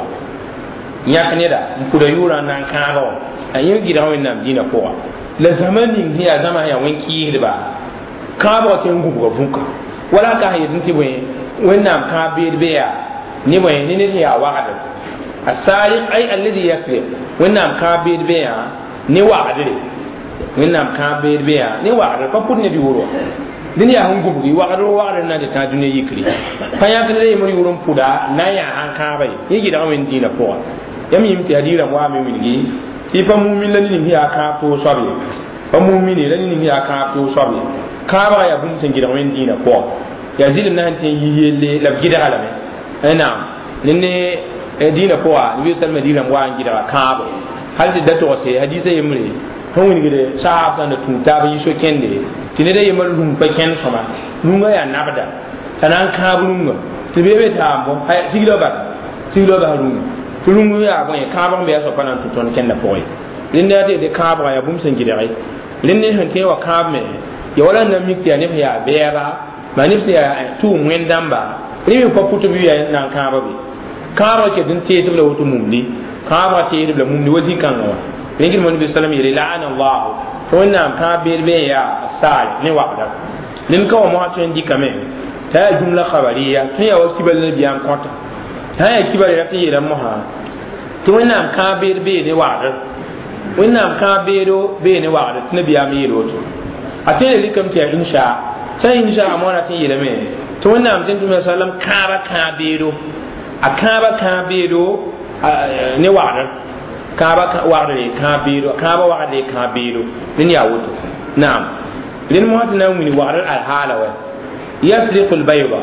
yak ne da mpuda yuro nan kaaba an yigi da men nam dina ko la zamani ni ya zama ya wanki ba kaaba ke ngubu ga funka wala ka hayi din ti boy wannan ka be be ya ni boy ni ne ya wa'ada asariq ay alladhi yakri wannan ka be be ya ni wa'ada wannan ka be be ya ni wa'ada fa pudne bi wuro dunia hon gubugi wagado wagado na ta dunia yikri fanya kale mo yurum puda na ya an ka bai yigi da men dina ko yam yim ti hadira mo ame wingi ti fa mu'min lan ni ya ka to sabi fa mu'min lan ni ya ka to sabi ka ba ya bun sen gida men dina ko ya zilim na tan yiyele la gida alame ena ninne dina ko wa ni sal madina mo an gida ka ba hal da to se hadisa yimri hon wini gide sahab san da tuta ba yiso kende tine da yemal dum pa ken soma nunga ya nabda tanan kabununga tibebe tambo hay sigilo ba sigilo ba runga tulungu ya ba ka ba be so panan tuton ken da poy linda de de ka ba ya bum sen gide ay linne han ke wa ka me ya wala na mikti ya ne ya be ba ma ni ya tu mwen damba ni ko putu bi ya nan ka ba bi ka ba ke din te tibla wutu mumli ka ba te tibla mumli wazi kan wa ngi mo ni sallam yiri la'ana allah to wannan ka birbe ya sai ne waqda nin ka mo hato ndi kame ta jumla khabariya to ya wasi bal biyan kota ta ya kibare ya tiyira mo ha to wannan ka birbe ne waqda wannan ka bero be ne waqda tun biya mi roto a tele likam ta insha sai insha mo na tiyira me to wannan tin tumi sallam ka ba ka bero a ka ba ka bero ne waqda kaba wagre kabiro kaba wagre kabiro din ya wuto na'am din mu hadna mun wagre al hala wa yasriqu al bayda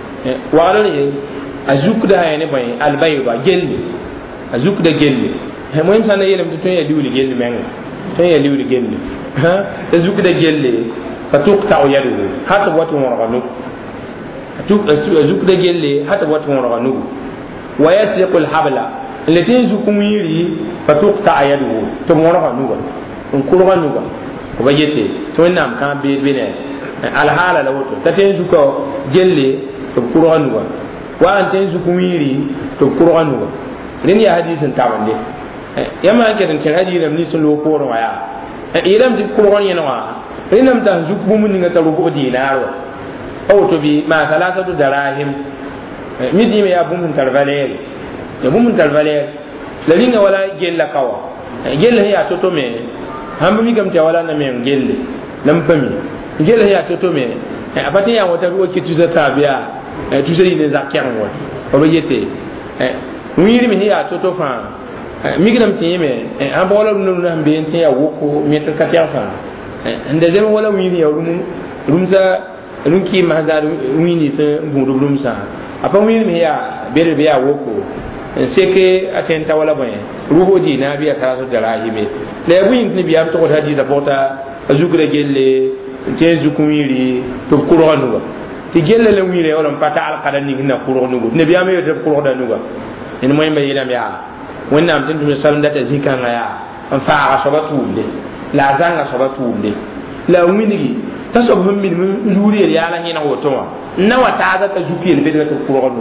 wagre azuk da hayne bay al bayda gelli azuk da gelli he mo insana yelam to ya liwli gelli men to ya liwli gelli ha azuk da gelli fatuqta yadu hatta watu morganu azuk azuk da gelli hatta watu morganu wa yasriqu al habla التي زكوميري فتقطع يده تمورها نوغا انكورها نوغا وبيتي توينام كان بيد بينه الحاله لوتو تتين زكو جلي تكورها نوغا وان تين زكوميري تكورها نوغا لين يا حديث تاوندي يما كدن كان حديث لم نسل وقور ويا يلم تكورها ينوا لينم تان زكو من نتا روبو دينار او تو بي ما ثلاثه دراهم ميدي يا بوم ترفالير ya bum tal valer la linga wala gella kawa gella ya toto me hambi mi kam ta wala na me gelle lam pami gella ya toto me apati ya wata ruwa ki tuza tabia tuza ine za kyan wa o be yete wiri mi ya toto fa mi gram ti me an bola nu na mbe tin ya woko mi ta katya fa ande zema wala wiri ya rum rumza runki mahzar wini ta budu rumsa apa wiri mi ya bere be ya woko seke atenta wala boy ruho di na biya ka so darahime le buin ni biya to hadi da bota azukre gelle te zukumiri to qur'anu ti gelle le wire wala pata al qada ni na qur'anu ne biya me to qur'anu ga en moy me yela biya wonna am tin dum sallam data zikanga ya an fa asabatu le la zanga sabatu le la winigi tasob min juri ya la hina woto na wata da ta zuki le be to qur'anu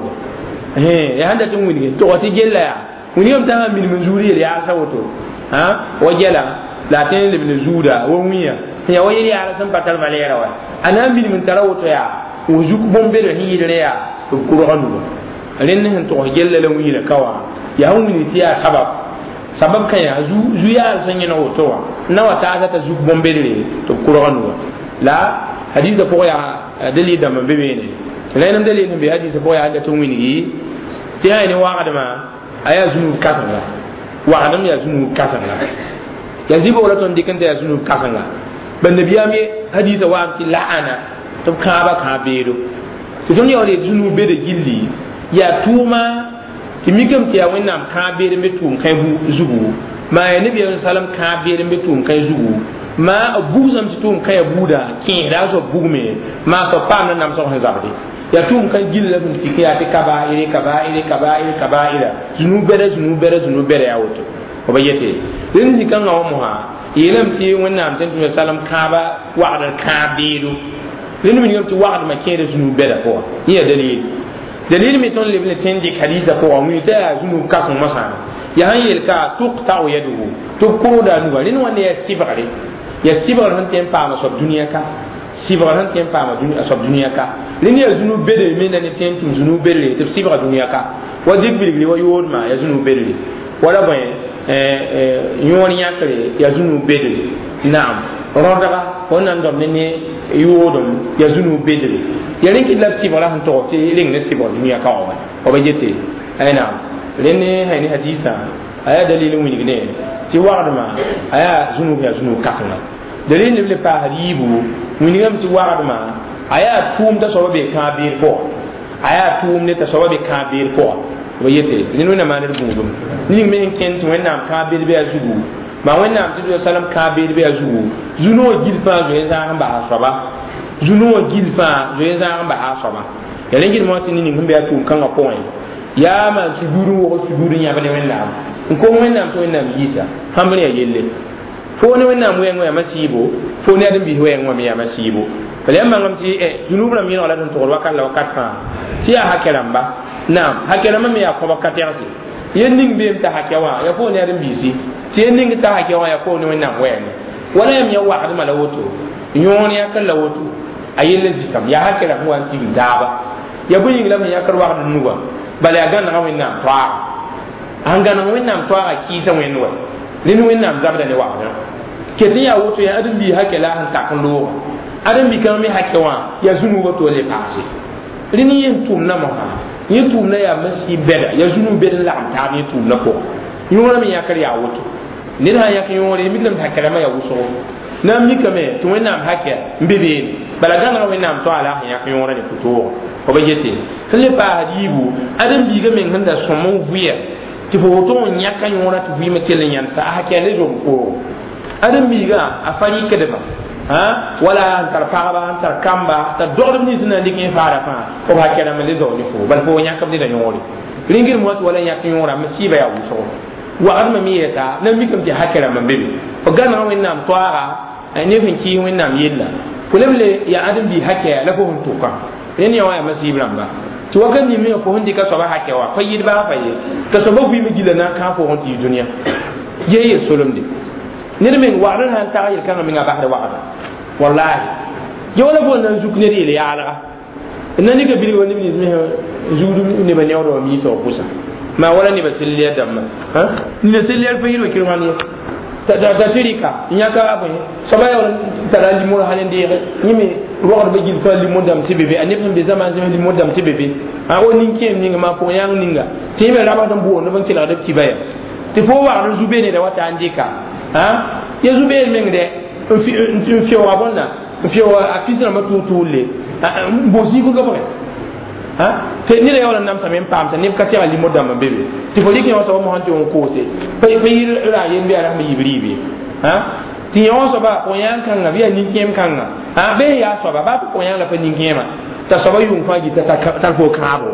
eh ya handa tun wuni to wati gella ya wuni am tanga min min zuri ya sawoto ha wajala la tin min zuda wo wiya ya wayi ya san patal malera wa ana min min tarawoto ya وجوك بومبر هي ريا القرآن لأن هن تهجل لهم إلى كوا يهون يتيا سبب سبب كان يزو زويا سنين أو توا نوا تعالى تزوك بومبر القرآن لا حديث فوق دليل دم بيني لأن دليل بهذه فوق على توميني تيا إني واحد ما أيا زنوب كثرة واحد ما يزنوب كثرة يزيب ولا تندكن تيا زنوب كثرة بالنبي أمي حديث واحد لعنة تب كابا كابيرو تدون يولي زنوب بيد جلي يا توما تميكم تيا وينام كابير متوم كيبو زبو ما النبي صلى الله عليه وسلم كابير متوم كيزبو ما بوزم تتوم كي بودا كين رازو بومي ما سو بام نام سو هزاري يا توم كان جيل لبن تكيا تكبائر كبائر كبائر كبائر زنوب بيد زنوب بيد زنوب بيد ياوتو وبيتي لين كان نومها يلم تي وينام تنتو سلام كابا وعد كابيرو لين من يوم توعد ما كين زنوب بيد هو هي دليل دليل ميتون لبن تندي حديث هو ويتا زنوب كاسم مثلا يا هاي الكا تقطع يده تقول دا نوبا لين وان يسيبري يسيبر هن تيم فاما سب دنيا كا سيبر هن تيم فاما دنيا سب دنيا كا لين يزنو بدل من ان تيم تزنو بدل تسيبر دنيا كا وديك بيغلي ويود ما يزنو بدل ولا بين يون ياكري يزنو بدل نعم رودغا ونان دوم ني يودم يزنو بدل يلين كي لا سيبر هن تو تي لين سيبر دنيا كا او بيجتي اي نعم لين هي حديثا ايا دليل وين غني تي وعدما ايا زنو يا زنو كاتنا دليل اللي فاريبو وين غم تي وعدما ايا توم تا سو بي كابير فو ايا توم ني تا سو بي كابير فو ويتي لين وين ما ندبوم ني مين كنت وين نام كابير بي ازغو ما وين نام تي سلام كابير بي ازغو زنو جيلفا زوين زان با صبا زنو جيلفا زوين زان با صبا يلين جيل موتي ني ngam be atum kan ga point ya ma suguru wo suguru nya bale wenda ko wenda to wenda yisa hambre ya yelle fo ne wenda mu yengo ya masibo fo ne adam bi ho yengo mi ya masibo bale ma ngam ti e junubra mi no la don to wakala wakata ti ya hakelamba nam hakelama mi ya ko wakata yasi yenning be mta hakewa ya fo ne adam bi si ti yenning ta hakewa ya ko ne wenda wena wala yam ya wa'ad mala woto nyon ya kala woto ayelle zikam ya hakela ho anti daba ya bu yingla mi ya karwa da nuwa bale agan na wẽnnaam toaga an gana wẽnnaam toaga kɩɩsa wẽnd wa lẽnd wẽnnaam zabda ne wagdã ket n yaa woto ya ãdem-bi hake la sẽn tak n looga ãdem-bi-kãng me hake wã yaa zu-nuubã tol le paase rẽnd yẽ n tʋʋmdã mosã yẽ tʋʋmdã yaa masɩɩb bɛda yaa zu-nuub bed n lagem taab yẽ tʋʋmdã pʋgã yõorã me yãkr yaa woto ned sã n yãk yõore miklem tɩ hakɛrãmã yaa wʋsgo na n mikame tɩ wẽnnaam hakɛ n be beene bala gãnegã wẽnnaam toa la sẽn yãk yõorã ne pʋ-toogã o ba yete sẽn le paasd yiibu ãdem-biigã meng sẽn da sõm n vɩa tɩ fo woto n yãka yõorã tɩ vɩɩmã kell n yãnsa a hakɛa le zom poogo ãdem-biigã a fa rɩkdbã wala n tar pagba n tar kamba t'a dogdb nins na n dɩk yẽ faara fãa b hakɛrãme le zao ne fo bala fo yãkb neda yõore rĩngr mo tɩ wala yãk yõorã masiiba yaa wʋsgo wagdmã me yɛta na n mikame tɩ hakɛrãmbã be be fo gãnegã wẽnnaam toaaga ne sẽn kɩɩs wẽnnaam yella fo leb le yaa ãdem-bi hakɛa la fo sẽn tʋka ren ya wa masib ramba to wakan ni me ko hundi ka so ba hake wa fa yid ba fa yi ka so ba wi mi gila na ka fo on ti duniya ye ye solom de ne de men wa ran han ta yi kan mi nga ba da wa wallahi je wala bo nan juk ne ri ya ala nan ni ka bi woni mi me judu ne ba nyawdo mi so kusa ma wala ni ba silliya damma ha ni ne silliya fa yi ro kirmani ta ta tirika nyaka abu so ba yo tara limur hanen de ni me rogar be gil fali modam tibebe anib be zaman zaman li modam tibebe a o nin kem ninga ma po yang ninga tibe raba dan bo no ban kila da tibaya ti fo wa ru zube ne da wata andika ha ya zube men de fi fi wa bonna fi wa afisra ma tutule bo si ko gabre ha te ni le wala nam sa men pam ta ne ka tira li modam bebe ti fo likin wata mo hanti on ko se pe pe ra yen be ara mi yibribi ha ti yon so ba ko yan kan ga biya nin kem kan ga ha be ya so ba ba ko yan la fa nin kema ta so ba yung fa gi ta ta ko kabo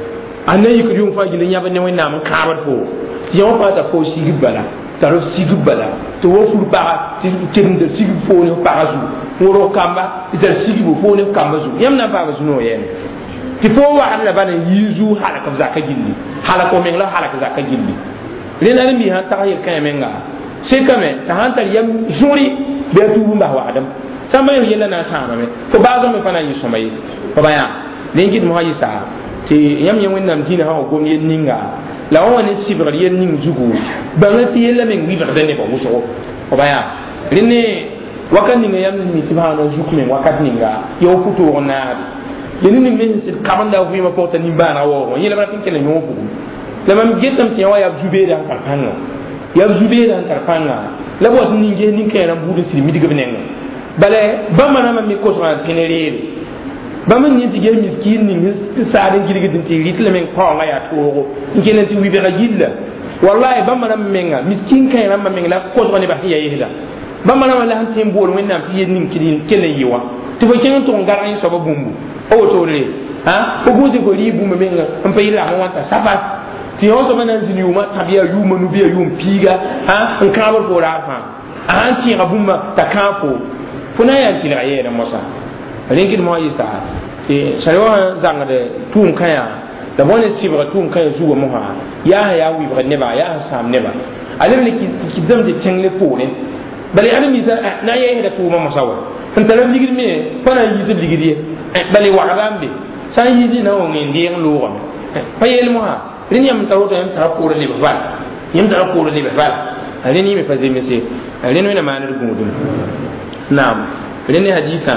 anne yi ko yung fa gi nya ba ne wena mun kabo fo ti yon fa ta fo sigi bala ta ro sigi bala to wo fur ba ti tin de sigi fo ne pa zu woro kamba ti ta sigi bo fo ne kamba zu yam na ba ba zuno yen ti fo wa alla ba ne yizu halaka zaka gilli halako men la halaka zaka gilli rena mi ha ta yi kan men ga sai kame ta hantar yam juri be tubu ba wa adam sama yella na sama me fo baazo me fana yi somay fo baya len gid mo hayi sa ti yam yam wennam dina ha ko ni ninga la on ne sibra yen ning jugu ba ngati yella men wi ba dane ba muso fo baya rene wakat ninga yam ni tibana jukme wakat ninga yo futu na yeni ni men sit kamanda wi ma porta ni bana wo yela ba tin kele nyofu la mam getam ti wa ya jube dan karpanga ya jube dan karpanga la bo ni nge ni kay ram budu si mi diga benenga bale ba mana ma mi ko so an tenere ba man ni ti ge miskin ni sa de gidi gidi ti rit le men ko nga ya to ngene ti wi be ga jilla wallahi ba mana menga miskin kay ram ma menga la ko so ni ba hiya yehda ba mana wala han tin bol wennam fi yin kidin kele yiwa to ba ken to ngaran so ba bumbu o to le ha ko guzi ko ribu me menga am pa ila mo wanta safas ti ho so manan zini uma tabiya yuma nu biya yum piga ha an ka ba ko ra fa an ti rabuma takafo funa ya ti la yera mosa ringin mo isa ti sharwa zanga de tum kaya da bone sibra tum kaya zuwa mo ha ya ya wi ba ne ba ya sam ne ba alim ne ki ki dam de tengle pole bale adam isa na ye da tuma masawa an talam digir me fana yi zib digir bale wa alambe sai yi na o ngi ndiyang luwa payel mo ha rin yam tawo to yam tara ko le ba yam tara ko le ba rin ni me faze me se rin no na manar gudum na'am rin ni hadisa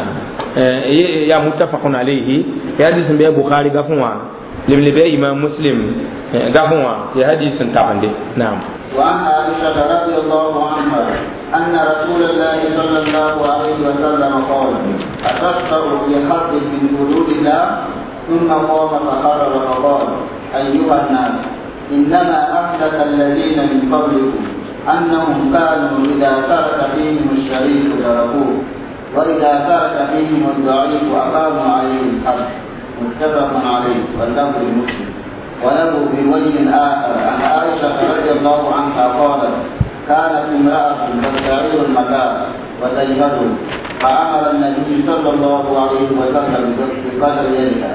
ya muttafaqun alayhi ya hadisin be bukhari gafunwa libe imam muslim gafunwa ya hadisin tabande na'am وعن عائشة رضي الله عنها أن رسول الله صلى الله عليه وسلم قال أتشفع في حق من حدود الله ثم قام فقرر فقال أيها الناس إنما أهلك الذين من قبلكم أنهم كانوا إذا ترك فيهم الشريف تركوه وإذا ترك فيهم الضعيف أقاموا عليه الحد متفق عليه واللفظ لمسلم وله في وجه آخر عن عائشة رضي الله عنها قالت كانت امرأة تستعير المتاع وتجهده فأمر النبي صلى الله عليه وسلم بقدر يدها.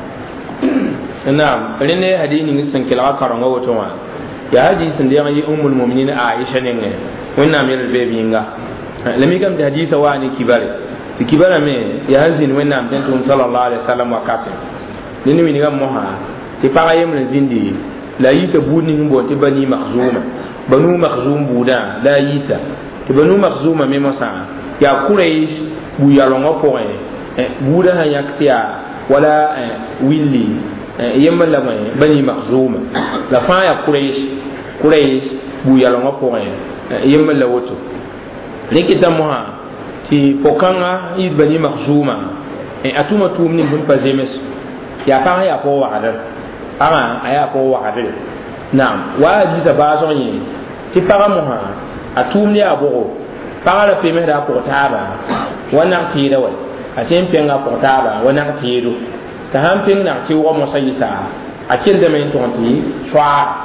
نعم لأن هذه نسن كلا كرنا وتوان يا هذه سنديا أم المؤمنين عائشة نعم وين نعمل البيبينغا لم يكن حديث واني كبار كبار مي يا هذه وين نعم تنتم صلى الله عليه وسلم وكافر لأن من يوم مها ti paga yem na zindi la yita budni himbo ti bani makhzuma banu makhzum buda la yita ti banu makhzuma me mosa ya quraish bu ya longo po e buda ha yaktia wala willi yem la mai bani makhzuma la fa ya quraish quraish bu ya longo po e yem la woto likita moha ti pokanga yi bani makhzuma e atuma tumni bun pazemes ya pa ya po wa'ada ama aya ko wa'ade naam wa ji sa ba so yin ti para mo ha atum ni abo para la peme da ko taba wannan ti da wai a tin penga ko taba wannan ti do ta han pin na ti wo mo sayisa a kin da men to ti swa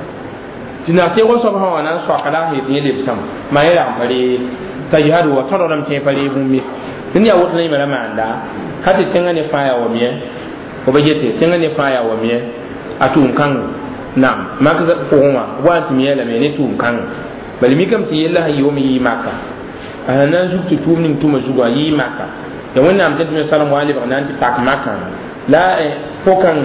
ti na ti wo so ba wannan swa kala he ti le sam ma ya ampare tajhadu wa taradam ti pare bumi ni ya wotna ni mala manda hati tenga ne fa ya wa miye ko ba jete tenga ne fa ya wa miye atum kan nam maka ko wa wa ti miye la me ne tum kan bal mi kam ti yalla hayo mi maka ana jukti tum ning tuma juga yi maka ya wannan am tantu sallallahu alaihi wa sallam ti pak maka la e fokan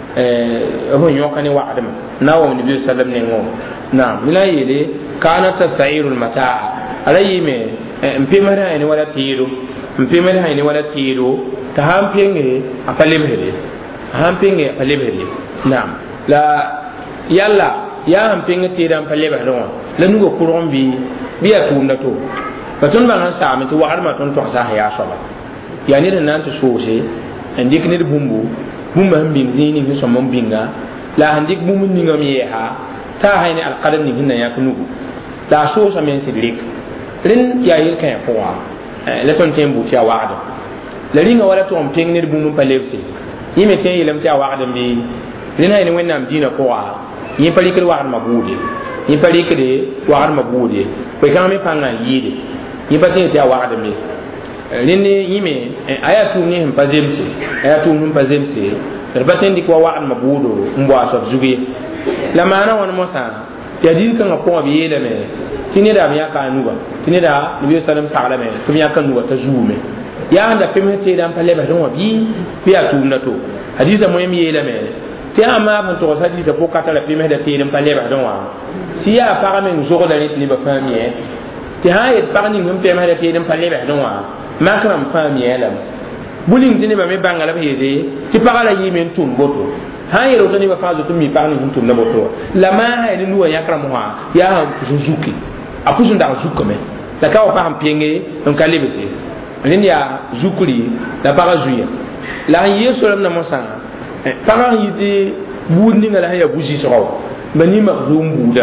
eh ho nyokani wa adam na wa nabi sallam ne ngo nam bila yele kana tasairul mataa alayi me mpe mara ni wala tiro mpe mara ni wala tiro ta hampenge apalemhere hampenge apalemhere nam la yalla ya hampenge tira apalemhere no la nugo kuron bi biya tunda to batun ba nan sa mi to war ma ton to sa ya so ba ya ni da nan to so se andik ni bumbu bumba mbin zini ni so mon binga la andik bumbu ni ngam ye ha ta hayni alqalam ni hinna ya kunugo la so sa men sidrik rin ya yir kan ko wa la ton tembu ti awada la ringa wala to on peng ni bumbu palewsi yime ten yilam ti awada mi rin hayni wennam dina ko wa yi palikir wa ma bude yi palikir wa ma bude ko kan mi panga yide yi batin ti awada mi rin ni yime ayatu ni him pazemsi ayatu him pazemsi batin di ko wa ma budo mbo aso zugi la mana won mosa ya din kan ko bi yele me tini da ya ka nuba tini da nabi sallam sala me tum ya kan nuba ta zume ya anda peme te dan pale ba don wabi biya tumna to hadisa mo yemi yela me te ama ban to hadisa ko kata la peme da te dan pale ba don wa si ya para men zo da ni ba fami e te ha e para ni mun peme da te dan pale ba don wa makram fami e lam bulin tini ba me bangala be de ti para la yimen tum boto ha yero to ni ba fazo to mi parni huntum na boto la ma ha ni nuwa yakram ha ya ha zuzuki apuzu nda zuko me la ka wa pam pienge on kalibesi nin ya zukuri la para zuya la yeso lam na mosa para yiti bundi ngala ya buji so bani makhzum buda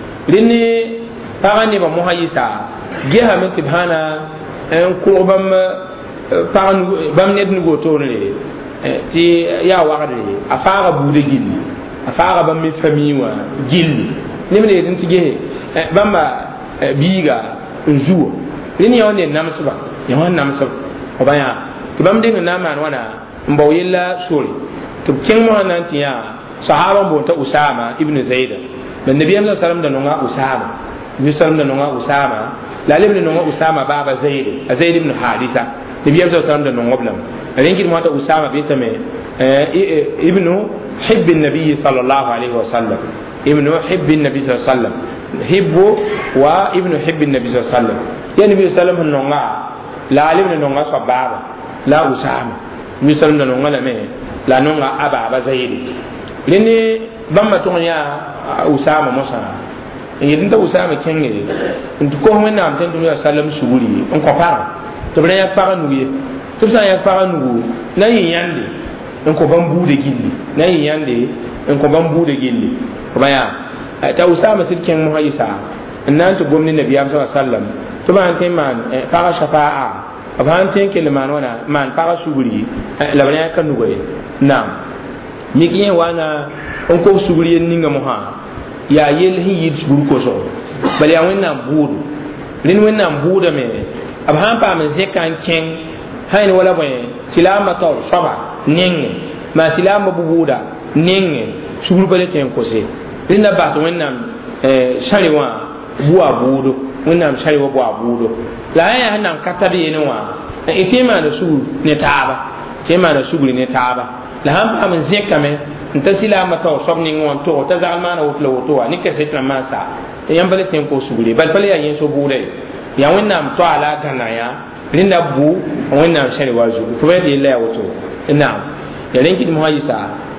rini para ni ba mo hayisa ge ha men tibhana en ko bam para bam net ni go to ne ti ya wagade a fara bude gilli a fara ban mi famiwa gilli ni mene din tige bamba biga nzuo ni ya wonde namsuba ya won namsuba o baya to bam de na man wana mbawilla sori to ken mo nan ti ya sahaba bo ta usama ibn zaid dan nabi sallallahu alaihi wasallam da nonga usama nabi sallallahu da nonga usama la lebne nonga usama baba zaid zaid ibn haditha nabi sallallahu alaihi wasallam da nonga blam رينجي مات أسامة بنت مي ابن حب النبي صلى الله عليه وسلم ابن حب النبي صلى الله عليه وسلم حب وابن حب النبي صلى الله عليه وسلم يا النبي صلى الله عليه وسلم نونغا لا علم نونغا صبابا لا أسامة النبي صلى الله عليه وسلم نونغا لا مي لا نونغا أبا أبا زيد لأني بما تونيا أسامة موسى يدين تا أسامة كينغي أنت كوه من نام تنتمي صلى الله عليه وسلم سوري أنكو فارا تبرنا يا فارا نويه to sa ya fara nugo na yin yande en ko ban bude gilli na yin yande en ko ban bude gilli ko baya ta usama sirken mu hayisa nan to gomni nabi sallallahu alaihi wasallam to ban tay man fara shafa'a ban tay ke le man wana man fara suguri la bana kan nugo na mi kiyen wana on ko suguri ninga mo ha ya yel hi yid suguru ko so bali ya wannan budu rin wannan buda me abhan pa men zekan ken hayni wala boy silama taw saba nenge ma silama bubuda nenge suguru bale ten ko se rinda ba to wennam eh shariwa buwa budo wennam shariwa buwa budo la ya hanan katabe ne wa e tema da su ne taaba tema da suguri ne taaba la han pa men zekame nta silama taw sob ningo on to ta zalmana wotlo woto ni ke setna masa e yambale ten ko suguri bal bale ya yen so bude ya wennam to ala ganaya rinda bu wannan shari wazu to bai da Allah wato ina ya rinki mu hajisa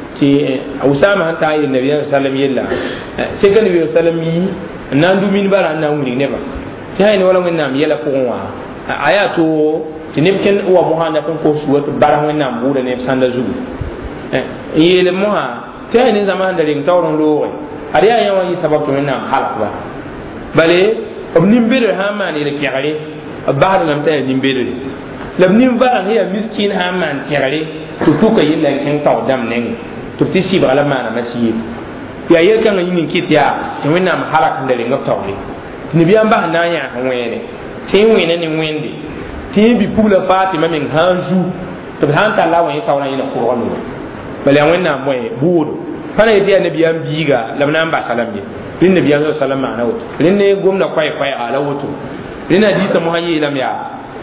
ti usama hanta yi nabi sallallahu alaihi wasallam yalla sai ga nabi sallallahu alaihi wasallam yi nan du min bara nan wuri ne ba sai ne wala wannan yalla ko wa ayato tinibken wa muhanda kan ko suwatu bara wannan bu da ne sanda zugu eh yele mu ha sai ne zaman da rin tawron rowe ariya yawan yi sababtu wannan halaka bale obnin bere ha ma ne da kiyare بعد لم تأتي نبيري لم نبغى هي مسكين همان تياري تطوك يلا كن تاو دم نين تبتسي بغلا ما أنا مسيب يا يلا كان يمين كتيا يوين نام حرك ندري نقطعه نبي أم بحنا نايا هوينه تين وين نين وين دي تين بيقول فاتي ما من هانجو تبهان تلا وين تاونا يلا كورانو بل يوين نام وين بود فأنا يدي النبي أم بيجا لم نام بسلامي لين النبي أم سلام معنا وط لين يقوم نقاي قاي على وطو لنا ديس مهي لم يع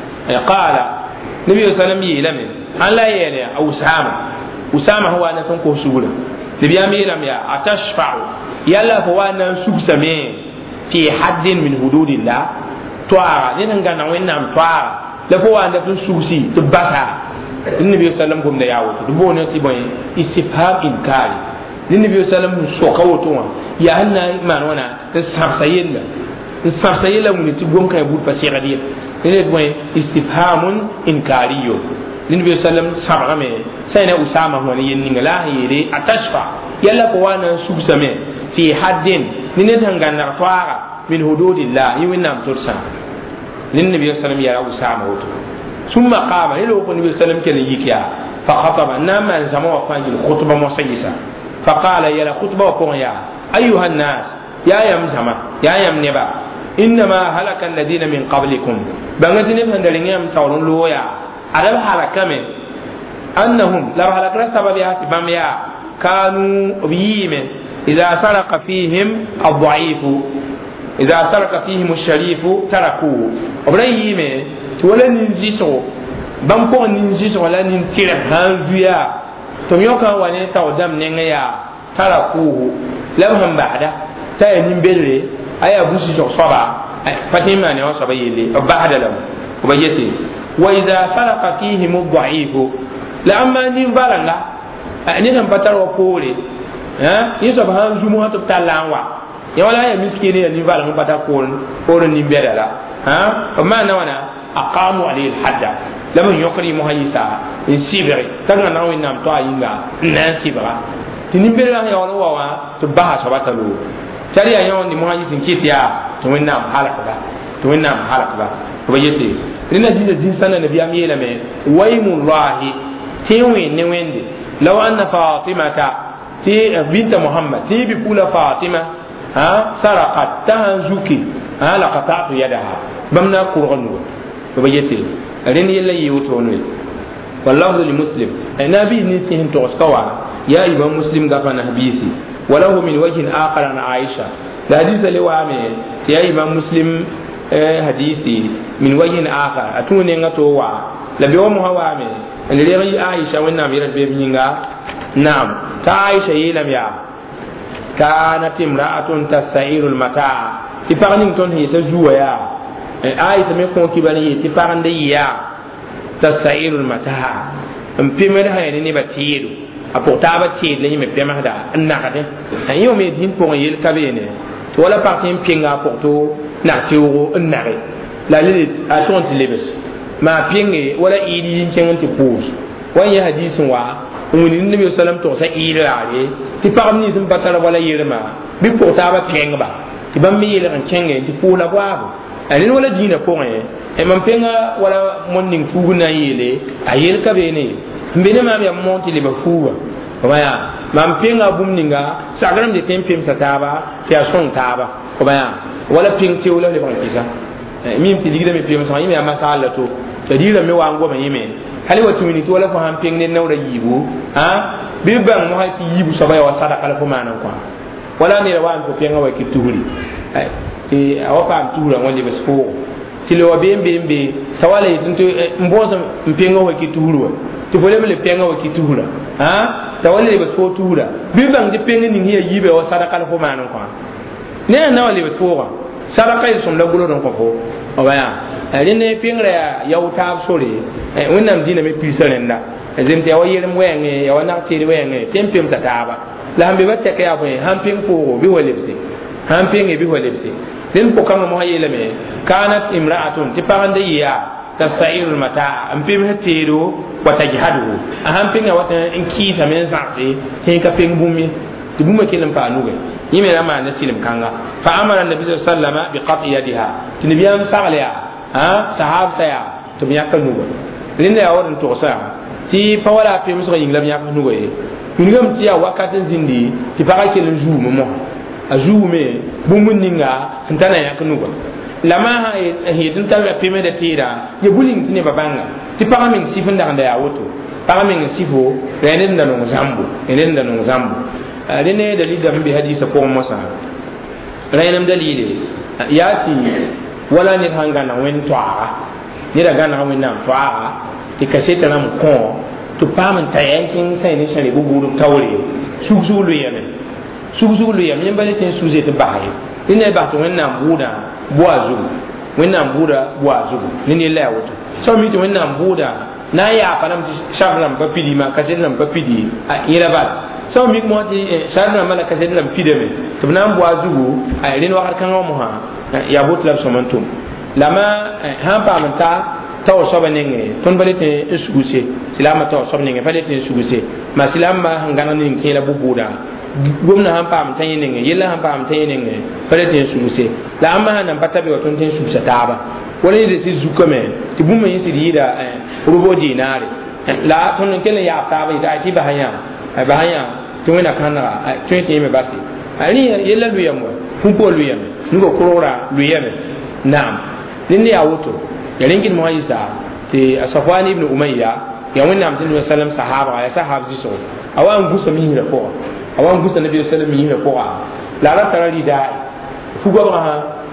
قال النبي صلى الله عليه وسلم يلم الله يعني أسامة أسامة هو أن تنكو سورة النبي أمي لم يع أتشفع يلا هو أن سوق سمين في حد من حدود الله توارا لنا كان وين نام توارا لفوا أن تكون سوسي تبصر النبي صلى الله عليه وسلم قم نياوت دبونا تبين استفهام إنكاري النبي صلى الله عليه وسلم سوكاوتوا يا هنا ما نونا تسحسينا تسحسينا من تبون كي يبود بسيرة دي ini boy istifhamun inkariyo nabi sallam sabame sayna usama woni yenni ngala yede atashfa yalla ko wana subsame fi haddin nine tangana fara min hududillah yiwinam tursa nabi sallam ya usama wato summa qama ilo ko nabi sallam ken yikiya fa khataba nama zama wa fajil khutba musayyisa fa qala ya khutba ko ya ayuha nas ya yam zama ya yam neba إنما هلك الذين من قبلكم بعدين من دلينهم تقولون لويا على هلك من أنهم لو هلكنا سببها تباميا كانوا بيهم إذا سرق فيهم الضعيف idza saraka fihim ash-sharif tarakuhu obrayi me to wala ninjiso bam ko ninjiso wala nin tira hanviya to yoka wane tawdam nenga ya tarakuhu lam ham ba'da ta yin belle aya busi so soba fatima ne wasa bayele ba'da lam ubayati wa idza saraka fihim ad-da'if la amma nin balanga ni tan pataro pore ha yeso ba han jumu hato talanwa ya wala ya miskini ya nivala mu pata ko ko ni bedala ha ma na wana aqamu alayhi al-hajja lam yukri muhayyisa in sibri tanga na wina to ayinga na sibra tini bedala ya wala wa to ba so batalu tari ya yon ni muhayyisin kitiya to wina halaka ba to wina halaka ba ko yete rina dinda din sana nabi amiyela me waymullahi tiwi ne wende law anna fatimata ti binta muhammad ti bi pula fatima ha saraqat tahzuki ha la qata'tu yadaha bamna qur'anu to bayete ren yella yiwto no wallahu lil muslim nabi ni sin to skawa ya imam muslim gafana habisi walahu min wajhin akhar an aisha da hadisa lewa me ya imam muslim hadisi min wajhin akhar atune ngato wa la biwa muhawa me le aisha wanna mirat be binga na'am ta aisha yilam ya kanat imra'atun tasairu al-mata' ti parning ton hi ta juwa ya aisha me ko ki bani ti parande ya tasairu al-mata' am pimer ha ni batiru apota ba ti le me pimer da nakade ayo me din pour yel kabene to wala partin pinga porto na tiwo nare la lit aton ti lebes ma pinge wala idi ken ti pous wani hadisin wa wani nabi sallam to sa ilare ti pam ni zum batara wala yirma bi ko ta ba penga ti bam mi yele kan chenge ti pula bwabo ani wala dina ko e e man penga wala monning fuguna yele ayel ka bene mbene ma ya monti le ba fuwa waya man penga bumninga sagaram de tempem sataba ti ason taba waya wala ping ti wala le ban kisa mi ti digida mi pem sa yimi masala to tadira mi wa ngoma yimi hali wati mini to wala ko han peng ne nawra yibu ha bi bang mo hati yibu sabay wa sadaka la ko manan ko wala ni rawan ko penga wa kituri ay ti awa pam tura ngoli bes ko ti lo be be be sawala yitun to mbosa mpenga wa kituru ti bole mele penga wa kitura ha tawale bes ko tura bi bang di penga ni hiya yibe wa sadaka la ko manan ko ne na wali bes ko sadaka yi som la gulo don ko ko o baya rene pingra ya yauta sore wannan dina me pisaren da zem te awayerim wenge ya wana tiri wenge tempem sataba la hambe batte ka ya bo hamping ko bi walipsi hamping bi walipsi den ko kama mo hayele me kanat imra'atun ti parande ya tasairu mata ampe me tiro wa tajhadu hamping ya wata in ki ta men sa'se tin ka ping bumi ti buma kelam pa nuga yime na ma na silim kanga fa amara nabi sallallahu alaihi wasallam bi qati yadiha tinbiyam sa'liya ha sahab saya to mi yakal nugo rinda ya wodon to sa ti pawala pe muso yin lam yakal nugo e ngam ti ya wakatin zindi ti para ke le jour mo a jour me bumun ninga ntana yakal nugo lama ha he tin ta pe me da tira ye bulin ne babanga ti para min sifin da ya woto para min sifo renen da no zambu renen da no zambu rene dalil da bi hadisa ko mo sa renem dalile yati wala ni hanga na wen toa ni daga na wen na toa ti kaseta na mko to pam ta yankin sai ni shari buburu tawre sugzulu yeme sugzulu yeme ni bale tin suze te baye ni ne ba to wen na buda boazu wen na buda boazu ni ni la wato so mi to wen na buda na ya panam shabram ba pidi ma kaseta ba pidi ira ba so mi mo ti shabram mala kaseta lam pideme to na boazu ay rin wa kan mo ha ya bot la somantum lama ha pa manta taw soba nenge ton balete esuguse silama taw soba nenge balete esuguse ma silama hangana nin kila bubuda gomna ha pa manta nenge yella ha pa manta nenge balete esuguse la amma nan patabe waton ten sugusa taba wala de ti zukame ti bumma yisi dida rubo dinare la ton kele ya taba ida ti bahaya bahaya to wena kanara to ti me basi ali yella lu yamwa kumpo lu yamwa nugo kurora lu yame naam nindi ya wuto ya ringin muhayyisa ti Safwan ibn Umayya ya wannan amsin sallam sahaba ya sahabi so awan gusa min hira ko awan gusa nabi sallam min hira ko la la tarari da fugo ha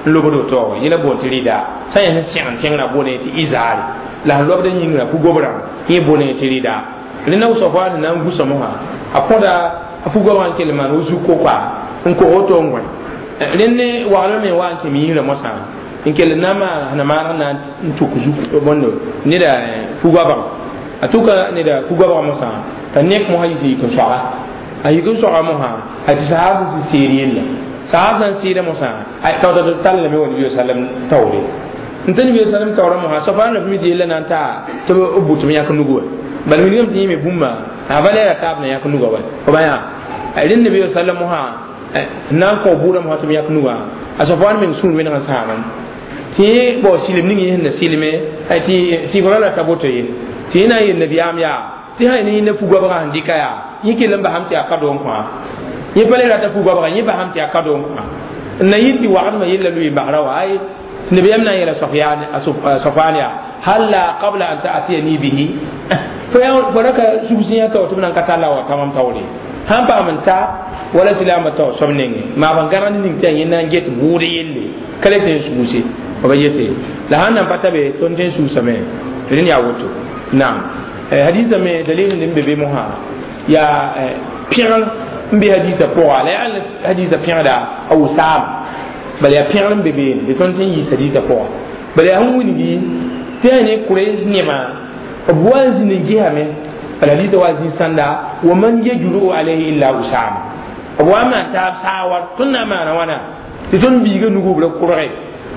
lobodo to yela bon tirida sai ne sian tengra bone ti izari la lobda nyingra ku gobra ye bone tirida lina usofa na ngusa mo ha apoda afugo wan kelman uzu ko kwa nko oto ngwa lenne wala me wan ke mi yira mosa inkel nama na mara na ntukuzu bondo ni da fugo ba atuka ni da fugo ba mosa tanek mo hayi ko sara ayi ko sara mo ha ati sahabu si siriyella sahabu siriyella mosa ay tawda talle me woni sallam tawle ntani bi sallam tawra mo ha safana bi di la nanta to ubutu yak nugo bal mi ngam ti me bumma abale ya tabna yak nugo ba ko baya ay din nabi sallam ha nan ko bura mo to yak nugo asafan min sun wen ngan sanan ti bo silim ni hin na silime ay ti ti ko la taboto yin ti na yin nabi am ya ti hay ni na fugo ba handika ya yiki lamba hamti akado kwa yi pale rata fugo ba yi ba hamti akado kwa na yiti wa ma yilla lui bahrawa ay nabi amna ila sufyan sufania halla qabla an ta'tiyani bihi fa ya baraka subsiya to to nan katala wa tamam tawli han ba manta wala silama to somnenge ma ban garan ning tan yin nan get buri yille kale ten subusi o ba yete la hanan patabe ton ten su same rin ya woto na hadisa me dalilin din bebe moha ya piral mbi hadisa ko ala al hadisa pirada aw sam bal ya piral bebe de ton tin yi hadisa ko bal ya hun ni tane kurez ne ma abwazi ne jihame bal hadisa wazi sanda wa man yajuru alayhi illa usama abwama ta sawar tunna ma na wana ti ton bi ga nugo bla kurre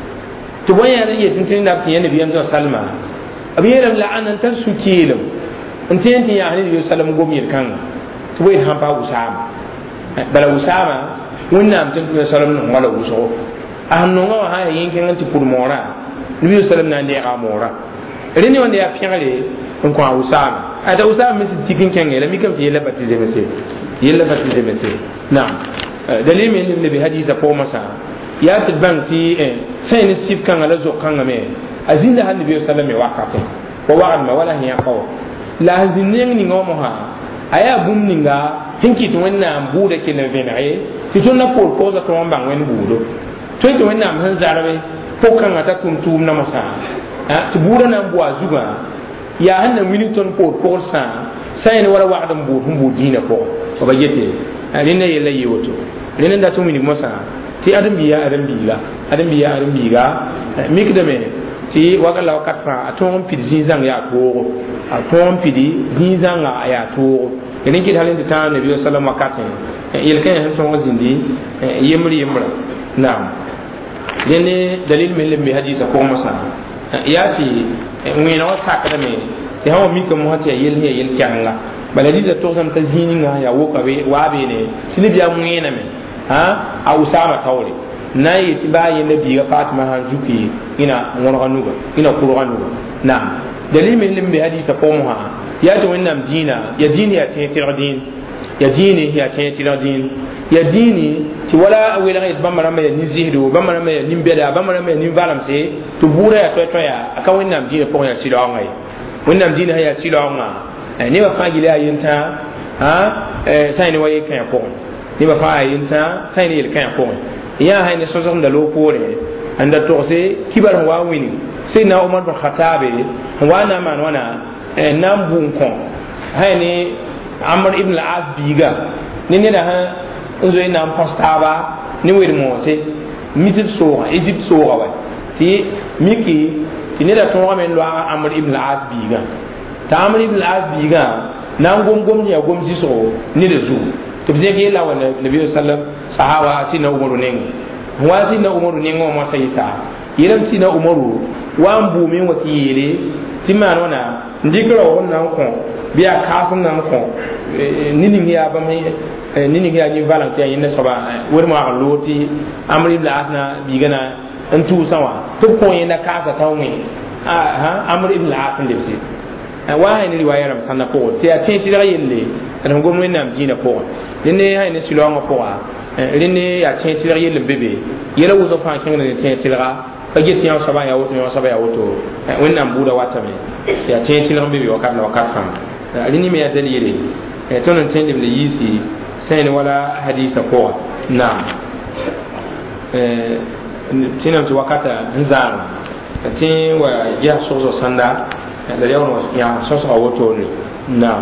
to waya ne yetin tin da tiyan nabi sallallahu alaihi wasallam abiyam la'anan tarsukilam انتين يا علي وسلم قوم يركان توي هم با وسام بلا وسام ونام تنتو سلام نو ولا وسو اهنو ها ينكن انت pour mora nabi sallam na ndiya mora reni wanda ya fiale on ko wusam ada wusam mis tikin kengela mi kam fi yela batize mese yela batize mese na dalil min li bi hadisa po masa ya tban ti sai ni sip kan ala zo kan me azinda han nabi sallam wa wakati wa wa'ad ma wala hiya qaw la zineng ni ngomo ha aya bum ninga hinki to wenna buda ke na venae ti to na por ko za to mbang wen budo to to wenna han zarabe ko kan ata kum tum na masa ha ti buda na mbu azuga ya hanna minuton por ko sa sai ne wala wa'dam bu hum bu dina ko ko ba yete alina yela yoto alina da to mini masa ti adam biya adam biga adam biya adam biga mikdame ti wakala wakatra aton pidzi zang ya ko aton pidi zanga ya to ene ki halin ta nabi sallallahu alaihi wasallam yel kan han son zindi yemri yemra na'am dene dalil min limbi hadisa ko masa ya fi ngina wasa kada me ti hawo mi ko mo hati yel ne yel kyanga baladi da to sam ta zininga ya woka be wabe ne silibiya ngina me ha a usama tawle na yi ba yi nabi ga fatima han zuki ina ngorga nuga ina kurga nuga na dalil min limbi hadisa ko mo ha ya to wannan dina ya dini ya tin tiradin ya dini ya tin tiradin ya dini ti wala wala ga bamara ma ya ni zihdu bamara ma ya ni beda bamara ma ya ni valam se to bura ya to to ya aka wannan dini ko ya silo ngai wannan dini ya silo nga ni ba fagile ayinta ha eh sai ni waye kan ko ni ba fa ayinta sai ni kan ko ya hayne sosam da lopore anda to se kibar wa wini sai na umar bin khattab wa na man wana nan bun kon hayne amr ibn al-as biga ni ne da ha uzo ina postaba ni wer mo se mitit so egypt so wa ti miki ti ne da to men lo amr ibn al-as biga ta amr ibn al-as biga nan gom gom ya gom si so ni da zu to bi ge la wala nabi sallam sahaba sina umaru ning wa sina umaru ning mo sayita yiram sina umaru wa mbu min wakile timman wana ndikra wannan ko biya kasun nan ko nini ya ba mai nini ya ni valante yin ne soba wuri ma loti amri ibn asna bigana antu sawa to ko yin da kasa tawmi ha amri ibn asna lifsi wa ni riwaya ram sanna ko te a tin tira yelle an go mun nam jina ko ne ha ni silonga ko a rene ya tin tira yelle bebe yela wuzo fa kin ne tin tira ka get yan saba ya woto yan saba ya woto wannan buda wata me ya tin tira bebe wakat na wakat fam rini me ya dalile e tonon tin de yisi sai ne wala hadisa ko na eh tinam ti wakata nzaan ti wa ya so so sanda da yawo ya so so woto ni na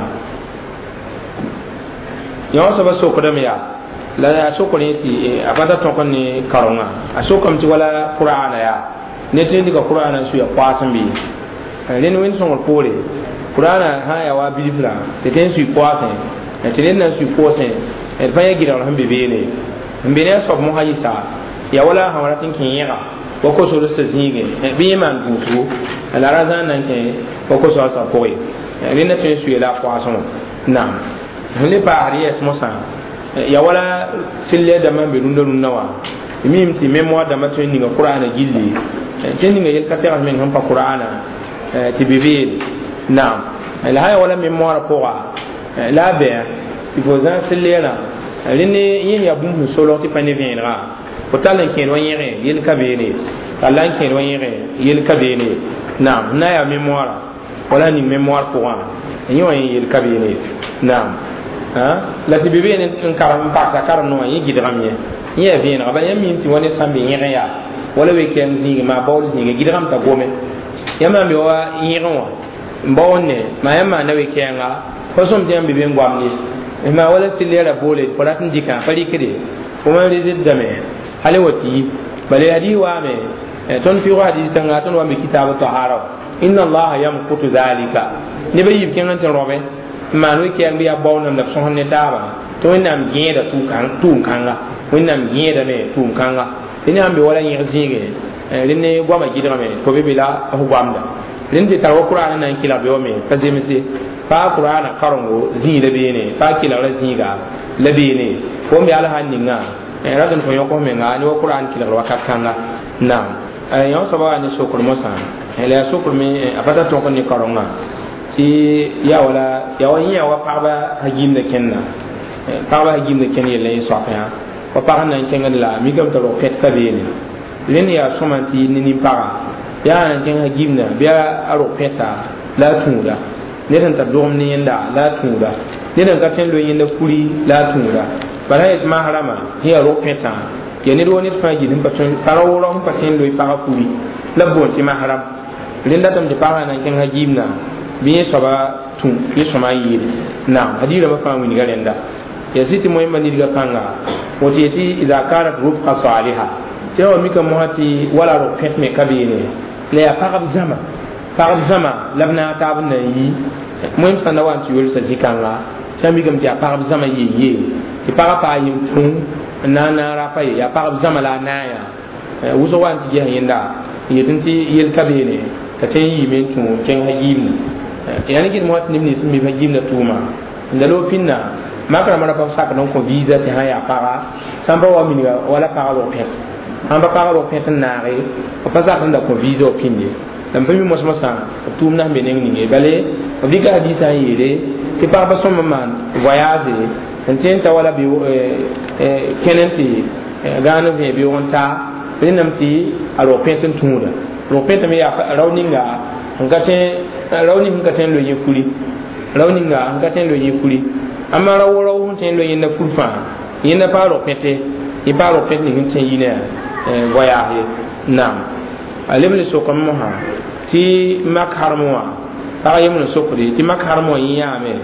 yawo so ba so ko dam ya la ya so ko ni ti abada ton kon ni karonga a so kam ti wala qur'ana ya ne ti diga qur'ana su ya kwasan bi len wen so ko pore qur'ana ha ya wa bidifla te ten su kwasan e ti len na su kwasan e fa ya gira han bebe ne mbene so mo hayisa ya wala ha wala tin kin yega ko ko so rasta zinge bi man butu ala razan nan ke ko ko so sa koy ni na tin su la kwason na le ba ariya mo sa ya wala sille da man be dun dun nawa mi mti memoire da matin ni qur'ana gilli tin ni yel ka tera men han pa qur'ana ti bibi na la ha wala memoire pour la be il faut un sille là rene yin ya bum solo ti pane viendra ko talan ken wanyere yel kabene talan ken wanyere yel kabene na na ya mémoire wala ni mémoire pour un yin yel kabene na ha la ti bebe en karam pa ta karam no yin gidram ye yin viendra ba yam min ti woni sambe yin ya wala we ken zingi ma bawl zingi gidram ta gome yama mi wa yin wa mbawne ma yama na we kenga ko som jam bebe ngwamni ma wala silera bole polatin dika fari kide kuma rizid dame halawati bale hadi wa me ton fi wadi tanga ton wa me kitabu tahara inna allah yamqutu zalika ne bayi ken an robe manu ke an biya bawna da son ne taba to nam gieda tu kan tu kanga wonnam gieda me tu kanga ina ambe wala yin zinge rinne gwama gidra me ko be bila hu gwamda rinde tawo qur'an nan kila be o me kazimisi fa qur'ana karongo zi da bene fa kila ra zinga la bene ko mi ala haninga e radon ko yoko me nga ni qur'an kila wa kakanga na e yo saba ni sokul mosa e la sokul me abada to ko ni karonga ti ya wala ya wani ya wa pa hajim da kenna pa ba hajim da kenni le so fa wa pa nan kenga la mi gam to pet ka bene len ya somanti ni ni para ya nan kenga hajim na biya aro peta la tunda ne tan tabdom ni yanda la tunda ne dan ka tan lo yanda kuri la tunda bara et mahrama hiya ro peta ya ne ro ne fa gi din paton tarawo ro pa tan lo pa kuri la bon ti mahram linda tam de pa nan ken hajimna bi soba tun bi soma yi na hadira ba fa wini galenda ya siti moy mani diga panga woti eti idza kanat rufqa salihah tawo mika mohati wala ro pet me kabine le ya pa zama par zama labna tabn yi moy sanda wan ti wol sa jikanga sami gam ti par zama yi yi ti para pa yi tun na na ra pa ya par zama la na ya wuzo wan ti ya yinda yedin ti yel kabine ka tan yi men tun ken hajim yani kin mo tin ni sumi hajim na tuma ndalo finna makara mara pa sak non ko visa ti ha ya para samba wa min wala para lo pet amba para lo pet na re pa sak nda ko visa opinde dan fami mos mosa tum na meneng ni bale biga hadisa yele ti pa ba som man voyage enten ta wala bi eh kenenti gano be bi wonta benam ti aro peten tumuda ro peten me ya rawninga ngate rawni ngate lo yekuri rawninga ngate lo yekuri amma rawo rawo ten lo yenda fulfa yenda pa ro pete i pa ro pete ni ten yina eh voyage nam alemle so kam mo ha ti mak harmoa para yemle sokri ti mak harmoa yame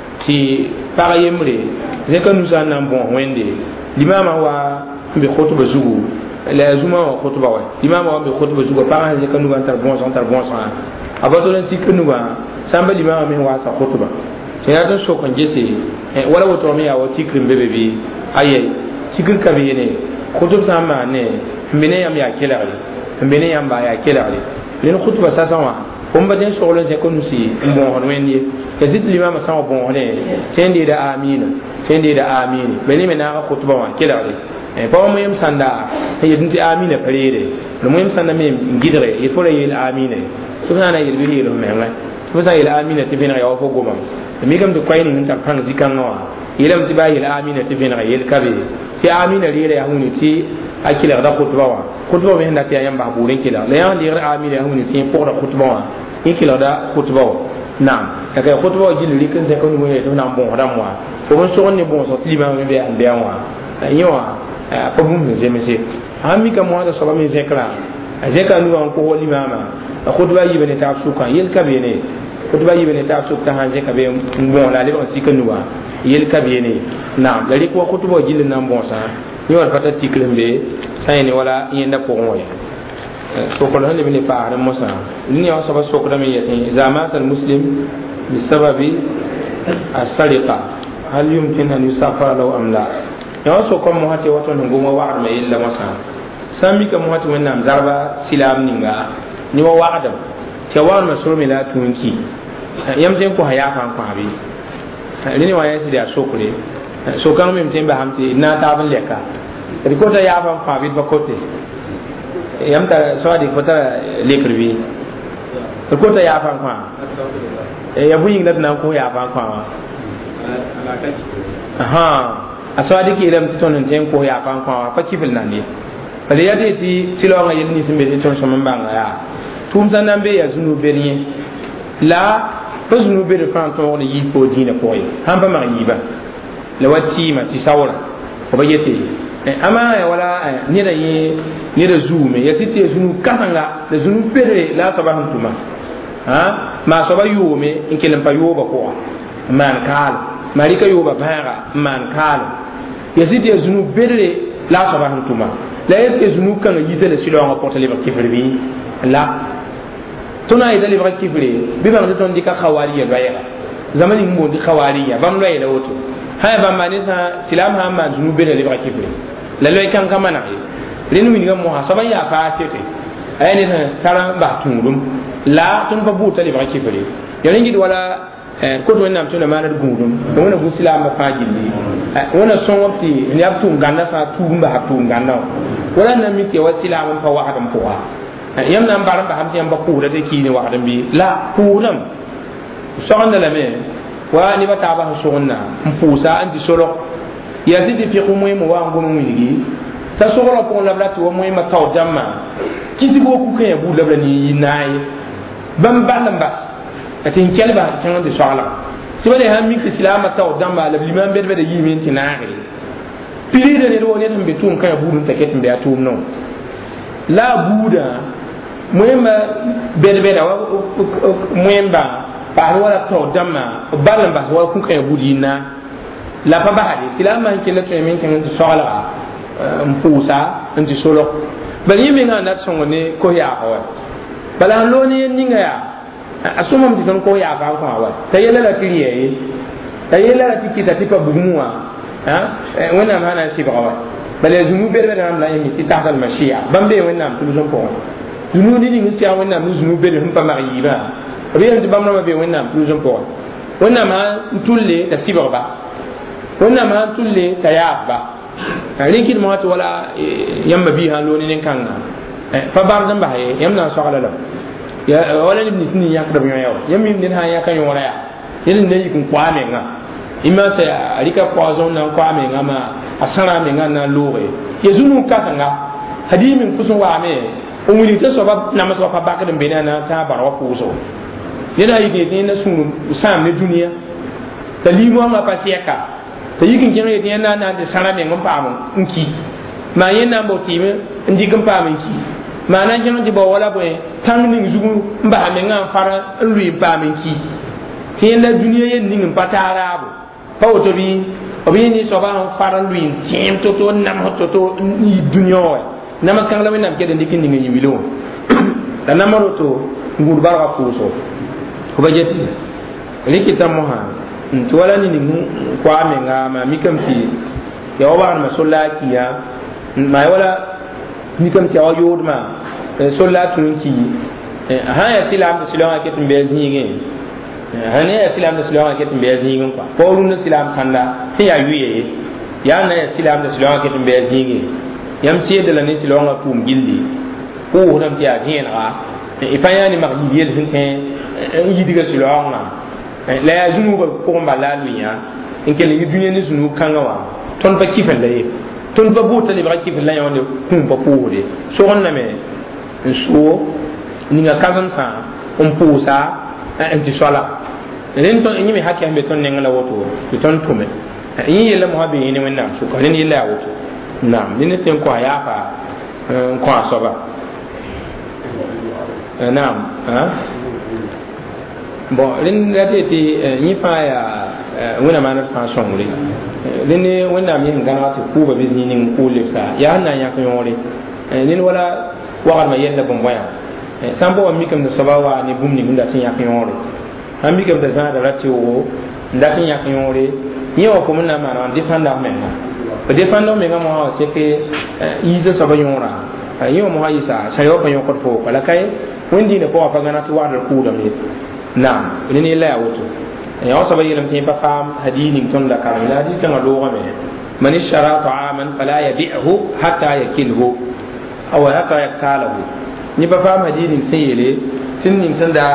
ti para yemle zeka nusa nan bon wende limama wa be khotuba zugu la zuma wa khotuba wa limama wa be khotuba zugu para zeka nu ban tar bon son tar bon son abato len sikunu ba samba limama me wa sa khotuba sina to so kon jese wala woto me ya wa tikrim bebe bi aye tikir kabiyene khutub sama ne mbene yam ya kelare mbene yam ba ya kelare len khutba sa sama on ba den sogolon se ko nusi bon hon wendi yazid limama sama bon hone tendi da amina tendi da amini beni me na khutba wa kelare e ba mo yam sanda yedin ti amina parede no mo yam sanda me ngidre e fore yel amina subhana yel bi yel menga subhana yel amina ti bena ya fo goma mi gam de kwayni min ta kan zikan wa yelam ti ba yel amina ti bena yel kabe ti amina rire ya huni ti akila da khutba wa khutba me handa ti ayam ba burin kila la ya lire amina ya huni ti pour da khutba wa ikila da khutba wa nam ka ka khutba wa jili kan se ko ni mo to nam bon da mo ko on so ni bon so ti ma me be an be wa yiwa pa bum je me se ami ka mo da so ba mi zekra a zeka nu an ko limama a khutba yi bene ta su kan yel ka bene khutba yi bene ta su ta han zeka be bon la le ba sikka nuwa yel ka bene na la ri ko khutba jil na bon sa ni wal fata tiklembe sayni wala yenda ko ngoya so ko han bene fa ara musa ni ya so ba so ko da mi yati zamat al muslim bisababi as-sariqa hal yumkin an yusafa law am la ya so ko mo hate wato ngoma wa ma illa masa sami ka mo hate wannan zarba silam ninga ni wa wa'adam ke wa ma so mi la tunki yam ten ko haya fa ko abi ni wa yasi da so kure so kan mi mten ba hamti na ta ban leka ri ko ta ya fa fa bi ba kote yam ta so di ko ta lekrbi ko ta ya fa fa e ya buyin da nan ko ya fa fa aha aswadi ki ilam ton ten ko ya fa fa fa kifil nan ne bale ya de ti silo nga yel ni simbe ton so man banga ya tum sanan be ya zunu beriye la pa zunu be de fan to ni yi po dina ko yi han ba ma yi ba la wati ma ti sawra ko ba yete ama ya wala ni da yi ni da zume ya site zunu kasanga da zunu bere la sabahan tuma ha ma so ba yume in kelen pa yuba ko man kal marika yuba baga man kal ya site zunu bere la sabahan tuma la est zunu kan yi tele silo nga portale ba kifri la tuna ida libra kifri bi ba ton dika khawariya bayra zamani mo di khawariya bam loy la woto hay ba mani sa silam ha ma zunu bere libra kifri la loy kan kamana renu min ngam mo ha saban ya fa tete ay ni taran ba tungum la tun ba buta libra kifri yalen gid wala ko do nam tuna manar gudum do wona bu silam fa jilli wona son wafti ni abtu ganna fa tumba abtu ganna wala nam mi ke wasilam fa wahadam ko yam nan baram ba hamti am ba ku da te kini wahadam bi la kuram soganda la me wa ni ba ta ba sogonna mpusa anti solo ya sidi fi khumwe mo wa ngono mwigi ta sogolo ko la blati wa moy ma taw jamma kiti go ku kay bu labla ni nay bam balam bas atin kelba tan de sala tibale ha mi fi silama taw jamma la liman be be de yimin tinari pili de do ne tambe tum kay bu dun taket mbe atum no la buda moyemba bedbeda wa moyemba pa wala to damma balan bas wa kun kay budina la pa bahade silama ke la to men kan to sala mpusa anti solo bali mi nga na songone ko ya hawa bala loni ninga ya asoma mti ton ko ya fa ko hawa tayela la kiliye tayela la tikita tipa bugmuwa ha wana mana sibawa bala zumu berbe ram la yimi ti tahtal mashia bambe wana tu zon ko zunu ni ni sia wana mu zunu berbe hum pa mari ba riyan ti bamna ma be wana tu zon ko wana ma tulle ta sibarba wana ma tulle ta yaba rinkin mo to wala yamba bi ha loni nen kanga fa bar zamba he yamna so ala la ya wala ni ni yak da yaw yami nin ha ya kan yo wala ya yin ne yikun kwame nga ima sa alika poison na kwame nga ma asara me nga na lore yezunu kasanga hadimin kusun wa me umuli ta so ba na maso fa bakadin benana ta barwa kuso yana yi ne na sunu sam ne duniya talimo ma pasiyaka ta yikin jere ne na na de sara me ngam paamu nki ma yena mo time ndi gam paamu nki ma na jeno di bo wala bo tang ni zugu mba me ngam fara lui paamu nki tienda duniya yen ni ngam patara bo pawoto bi obi ni so ba fara lui tim to to nam to to ni duniya nama kan la wenam kede ndikin ngi yimilo da namaro to ngur barwa fuso ko bajeti likita moha to wala ni ni kwa me ngama mikam fi ya wa ma sollaki ya ma wala mikam ti awa yodma sollatu nki ha ya tilam de silama ketum be zingi ha ne ya tilam de silama ketum be zingi kwa ko lu ne tilam sanda ya yuye ya na ya tilam de silama ketum be zingi yam siede la ne ti longa tum gilli ko hodam ti a hienra e payani mag yel hinten yi diga si longa la ya zunu ko ko mbala luya en kele yi dunya ni zunu kanga wa ton ba kifel la ye ton ba bota le ba kifel la yonde kum ba poore so on na me so ni nga kazan sa on pousa en ti sola ren ton ni me hakki ambe ton ne ngala woto ton tume yi yele mo habe ni wenna so ko ni yele woto nam ni ne ten ko ya fa ko asoba naam ha bon rin da te ni fa ya wona manar fa songle rin ne wanda mi ngana ta ku ba bizni nin ku le sa ya na ya ko yore nin wala wa ma yenda bon boya sambo wa mikam da sabawa ni bumni bunda tin ya ko yore an mikam da za da ratio nda tin ya ko yore ni wa ko mun na ma ran defanda men na ba defanda men ga mo ha se ke yizo sabayora ayo mo ha isa sayo ko yon ko fo kala kai wendi ne ko fa gana to wa da ku da me na ni la wato ya wasa bayyana tin fa fam hadinin ton da kan la di kan do game man ishara ta'aman fala yabi'hu hatta yakilhu aw hatta yakalahu ni fa fam hadinin sai yele tin nin san da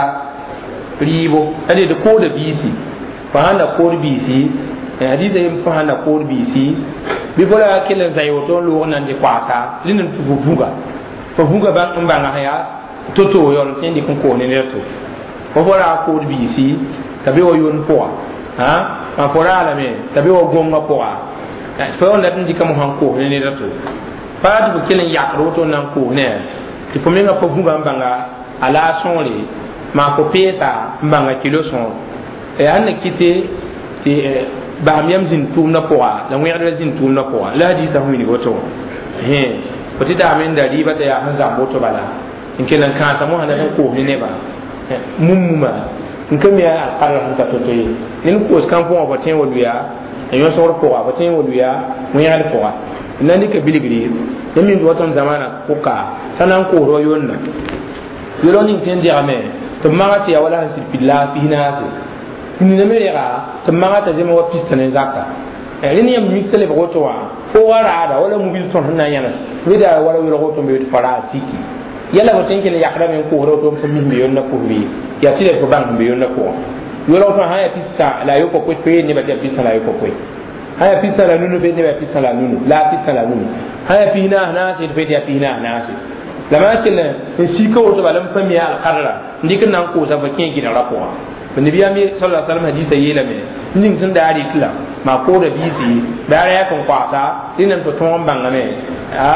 ribo ade da ko da bisi fa handa ko bisi hadisa yin fa handa ko bisi bi bola kilan sai wato lo nan di kwasa linin fu fuga fa fuga ban ban haya toto yon tin di kun ko ne reto ko fora ko bisi tabe wo yon poa ha ma fora la me tabe wo gonga poa fa on latin dikam han ko ne ne rato fa du kelen yakro to nan ko ne ti po menga po bunga mbanga ala sonle ma ko pesa mbanga kilo son e an kite ti ba miam zin tum na poa la ngwe da zin tum na poa la di sa hu ni goto he ko ti da men da riba ta ya han za moto bala in kenan ka samu hanan ko ne ba mummuma nkam ya alqarra han ta to yi nin ko skan fo ba ten woluya en yo sor ko ba ten woluya mu ya ko nan ni ka biligri yamin do ton zamana ko ka sanan ko ro yonna yoro nin ten dia me to magati ya wala hasil billah fi hinati ni ne mere ga to magata je mo pistane zakka e rin yam mixele ba to wa fo wara da wala mu bil ton nan yana wida wala wala ko to be fara siki yalla ko tenke le yakra men ko ro to ko min be yonna ko bi ya tire ko bang be yonna ko yoro to ha ya pista la yo ko ko pe ni ba ya pista la yo ko ko ha ya pista la nunu be ni ba pista la nunu la pista la nunu ha ya pina na se be ya pina na se la ma ke ne si ko to balam fami al qarra ndikin nan ko sa ba ken gina rapo ni biya mi sallallahu alaihi wasallam hadisi yela me ning sun da ari kila ma ko da bisi da ya kan kwasa dinan to ton banga me a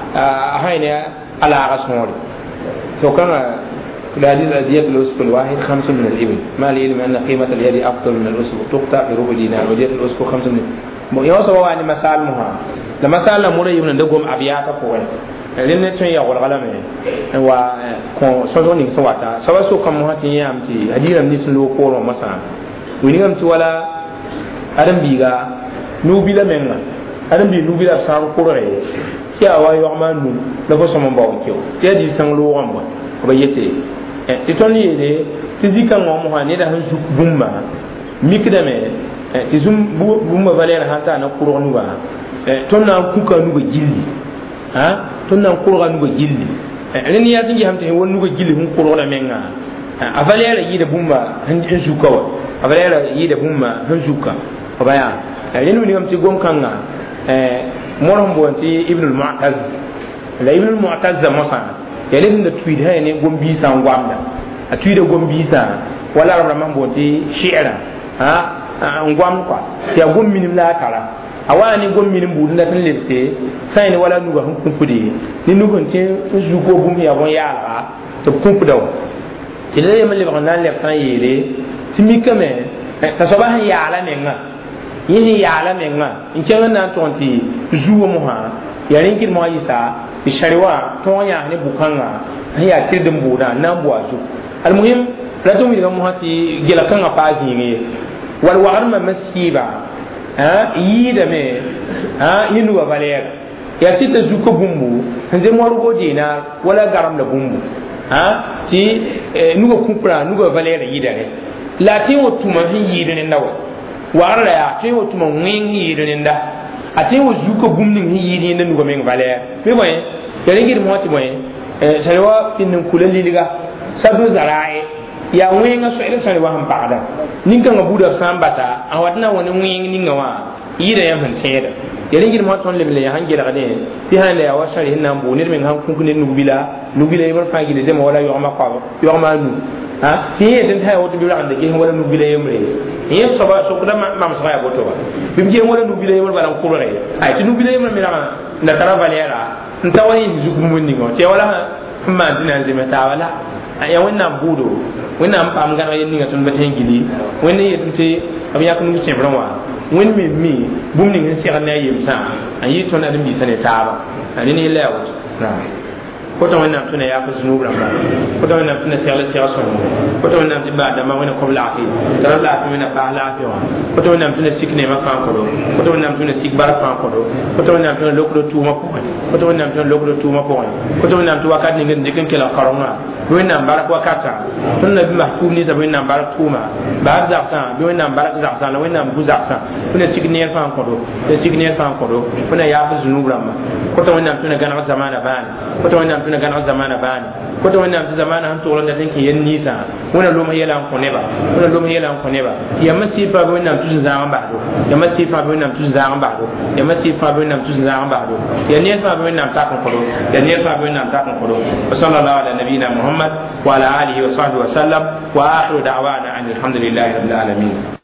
a hayne على غصمور لو كان الحديث الأدية الأسف الواحد خمس من الإبل ما العلم أن قيمة اليد أفضل من الأسف تقطع في ربع دينار ودية الأسف خمس من يوصف أن مسال مها لما سأل مريم من دقوم أبيات قوي لأن تنيا والغلام و صدوني سواتا سوا سو كم مها تنيا أمتي هدير أمني سلو كور ومسا وينيم توالا أدم بيجا نوبيلا منا أدم بي نوبيلا سام كورة ya wa yo manu la ko sama bawo kyo ya di sang lo wamba ba yete e ton yede ti zika ngom ha ne da han su bumma mikda me ti zum bumma valera ha ta na kuro nu ba e ton na kuka nu ba gilli ha ton na kuro nu ba gilli e ren ya tingi hamte won nu ba gilli hun kuro la menga a valera yi da bumma han ji su kawa a valera yi da bumma han su ka ba ya ren ni hamte gon kanga e morom bonti ibn al-mu'taz la ibn al-mu'taz masa yele da tweed ha ne gombi sa ngwamda a tweed gombi sa wala rabba man bonti shi'ra ha ngwam kwa ya gommi nim la kala awani gommi nim budun da tan lefse sai ne wala nuga hun kumpudi ni nugon te ju ko bum ya won ya la to kumpudaw kile le mali ba nan le fan yele timika me ta so ba ya la menga yini ya la menga in ce nan tonti zuwa mu ha ya rinkin mu isa bi shariwa to ya ne bukanga ya tirdin buda nan buwazu almuhim rato mi mu hati gela kan apaji ne wal wa'arma masiba ha yi da me ha yinu wa baler ya sita zuko bumbu hanze mu rugo dina wala garam da bumbu ha ti nugo kupra nugo baler yi da ne lati wo tuma yi da ne nawa warra ya te wo tuma ngin yi da ne nda ate wo zuko bumning yi ni ne nugo men baler me boy ya ringir mo ti boy eh salwa tin kulali liga sabu zarai ya wenga so ila salwa han paada ninka ngabuda sambata awatna woni wenga ninga wa yida yam han seda ya ringir mo ton lebele ya hangira gade ti hande ya wasari hinna mbu nir men han kunkune nubila nubila ybar faagi de dema wala yo ma qawa yo ma nu ha ti den tay wotu bi wala de wala nubila yemre yem soba so kuda mam so ya boto ba bim je wala nubila yemre balam kulore ay ti nubila yemre mi na na tara valera nta wa yin zugu mun ni ngo te wala ma dina zema ta wala ya wannan budo wannan pam ga yin ni ga tun baten gili wannan yete abiya kun ngi chebron wa wen mi mi bum ni ngi sira na yim sa ayi to na dum bi sane taaba ani ni lewo na ko to wannan tuna ya fa sunu bramba ko to wannan tuna sira sira so ko to wannan ti ba da ma wona ko la fi dara la fi na ba la fi wa ko to wannan tuna sikne ma fa ko do ko to wannan tuna sik bar fa ko do ko to wannan tuna lokdo tu ma ko ko to wannan tuna lokdo tu ma ko ko to wannan tu wakat ni ngi dikin kala karoma wannan barak wakata tun nabi mahkum ni sabin nan barak tuma ba za ka bi wannan barak za ka na wannan bu za ka kuna signe fa ko do da signe fa ko do kuna ya fa zunu bramba ko to wannan tuna gana zamana bani ko to wannan tuna gana zamana bani ko to wannan zamana han to da tinki yen nisa wannan luma yela ko neba wannan luma yela ko neba ya masifa bi wannan tun za ba do ya masifa bi wannan tun za ba do ya masifa bi wannan tun za ba do ya ne fa bi wannan ta ko do ya ne fa bi wannan ta ko do sallallahu ala nabiyina muhammad wa ala alihi wa sahbihi wa sallam wa akhiru da'wana alhamdulillahi rabbil alamin.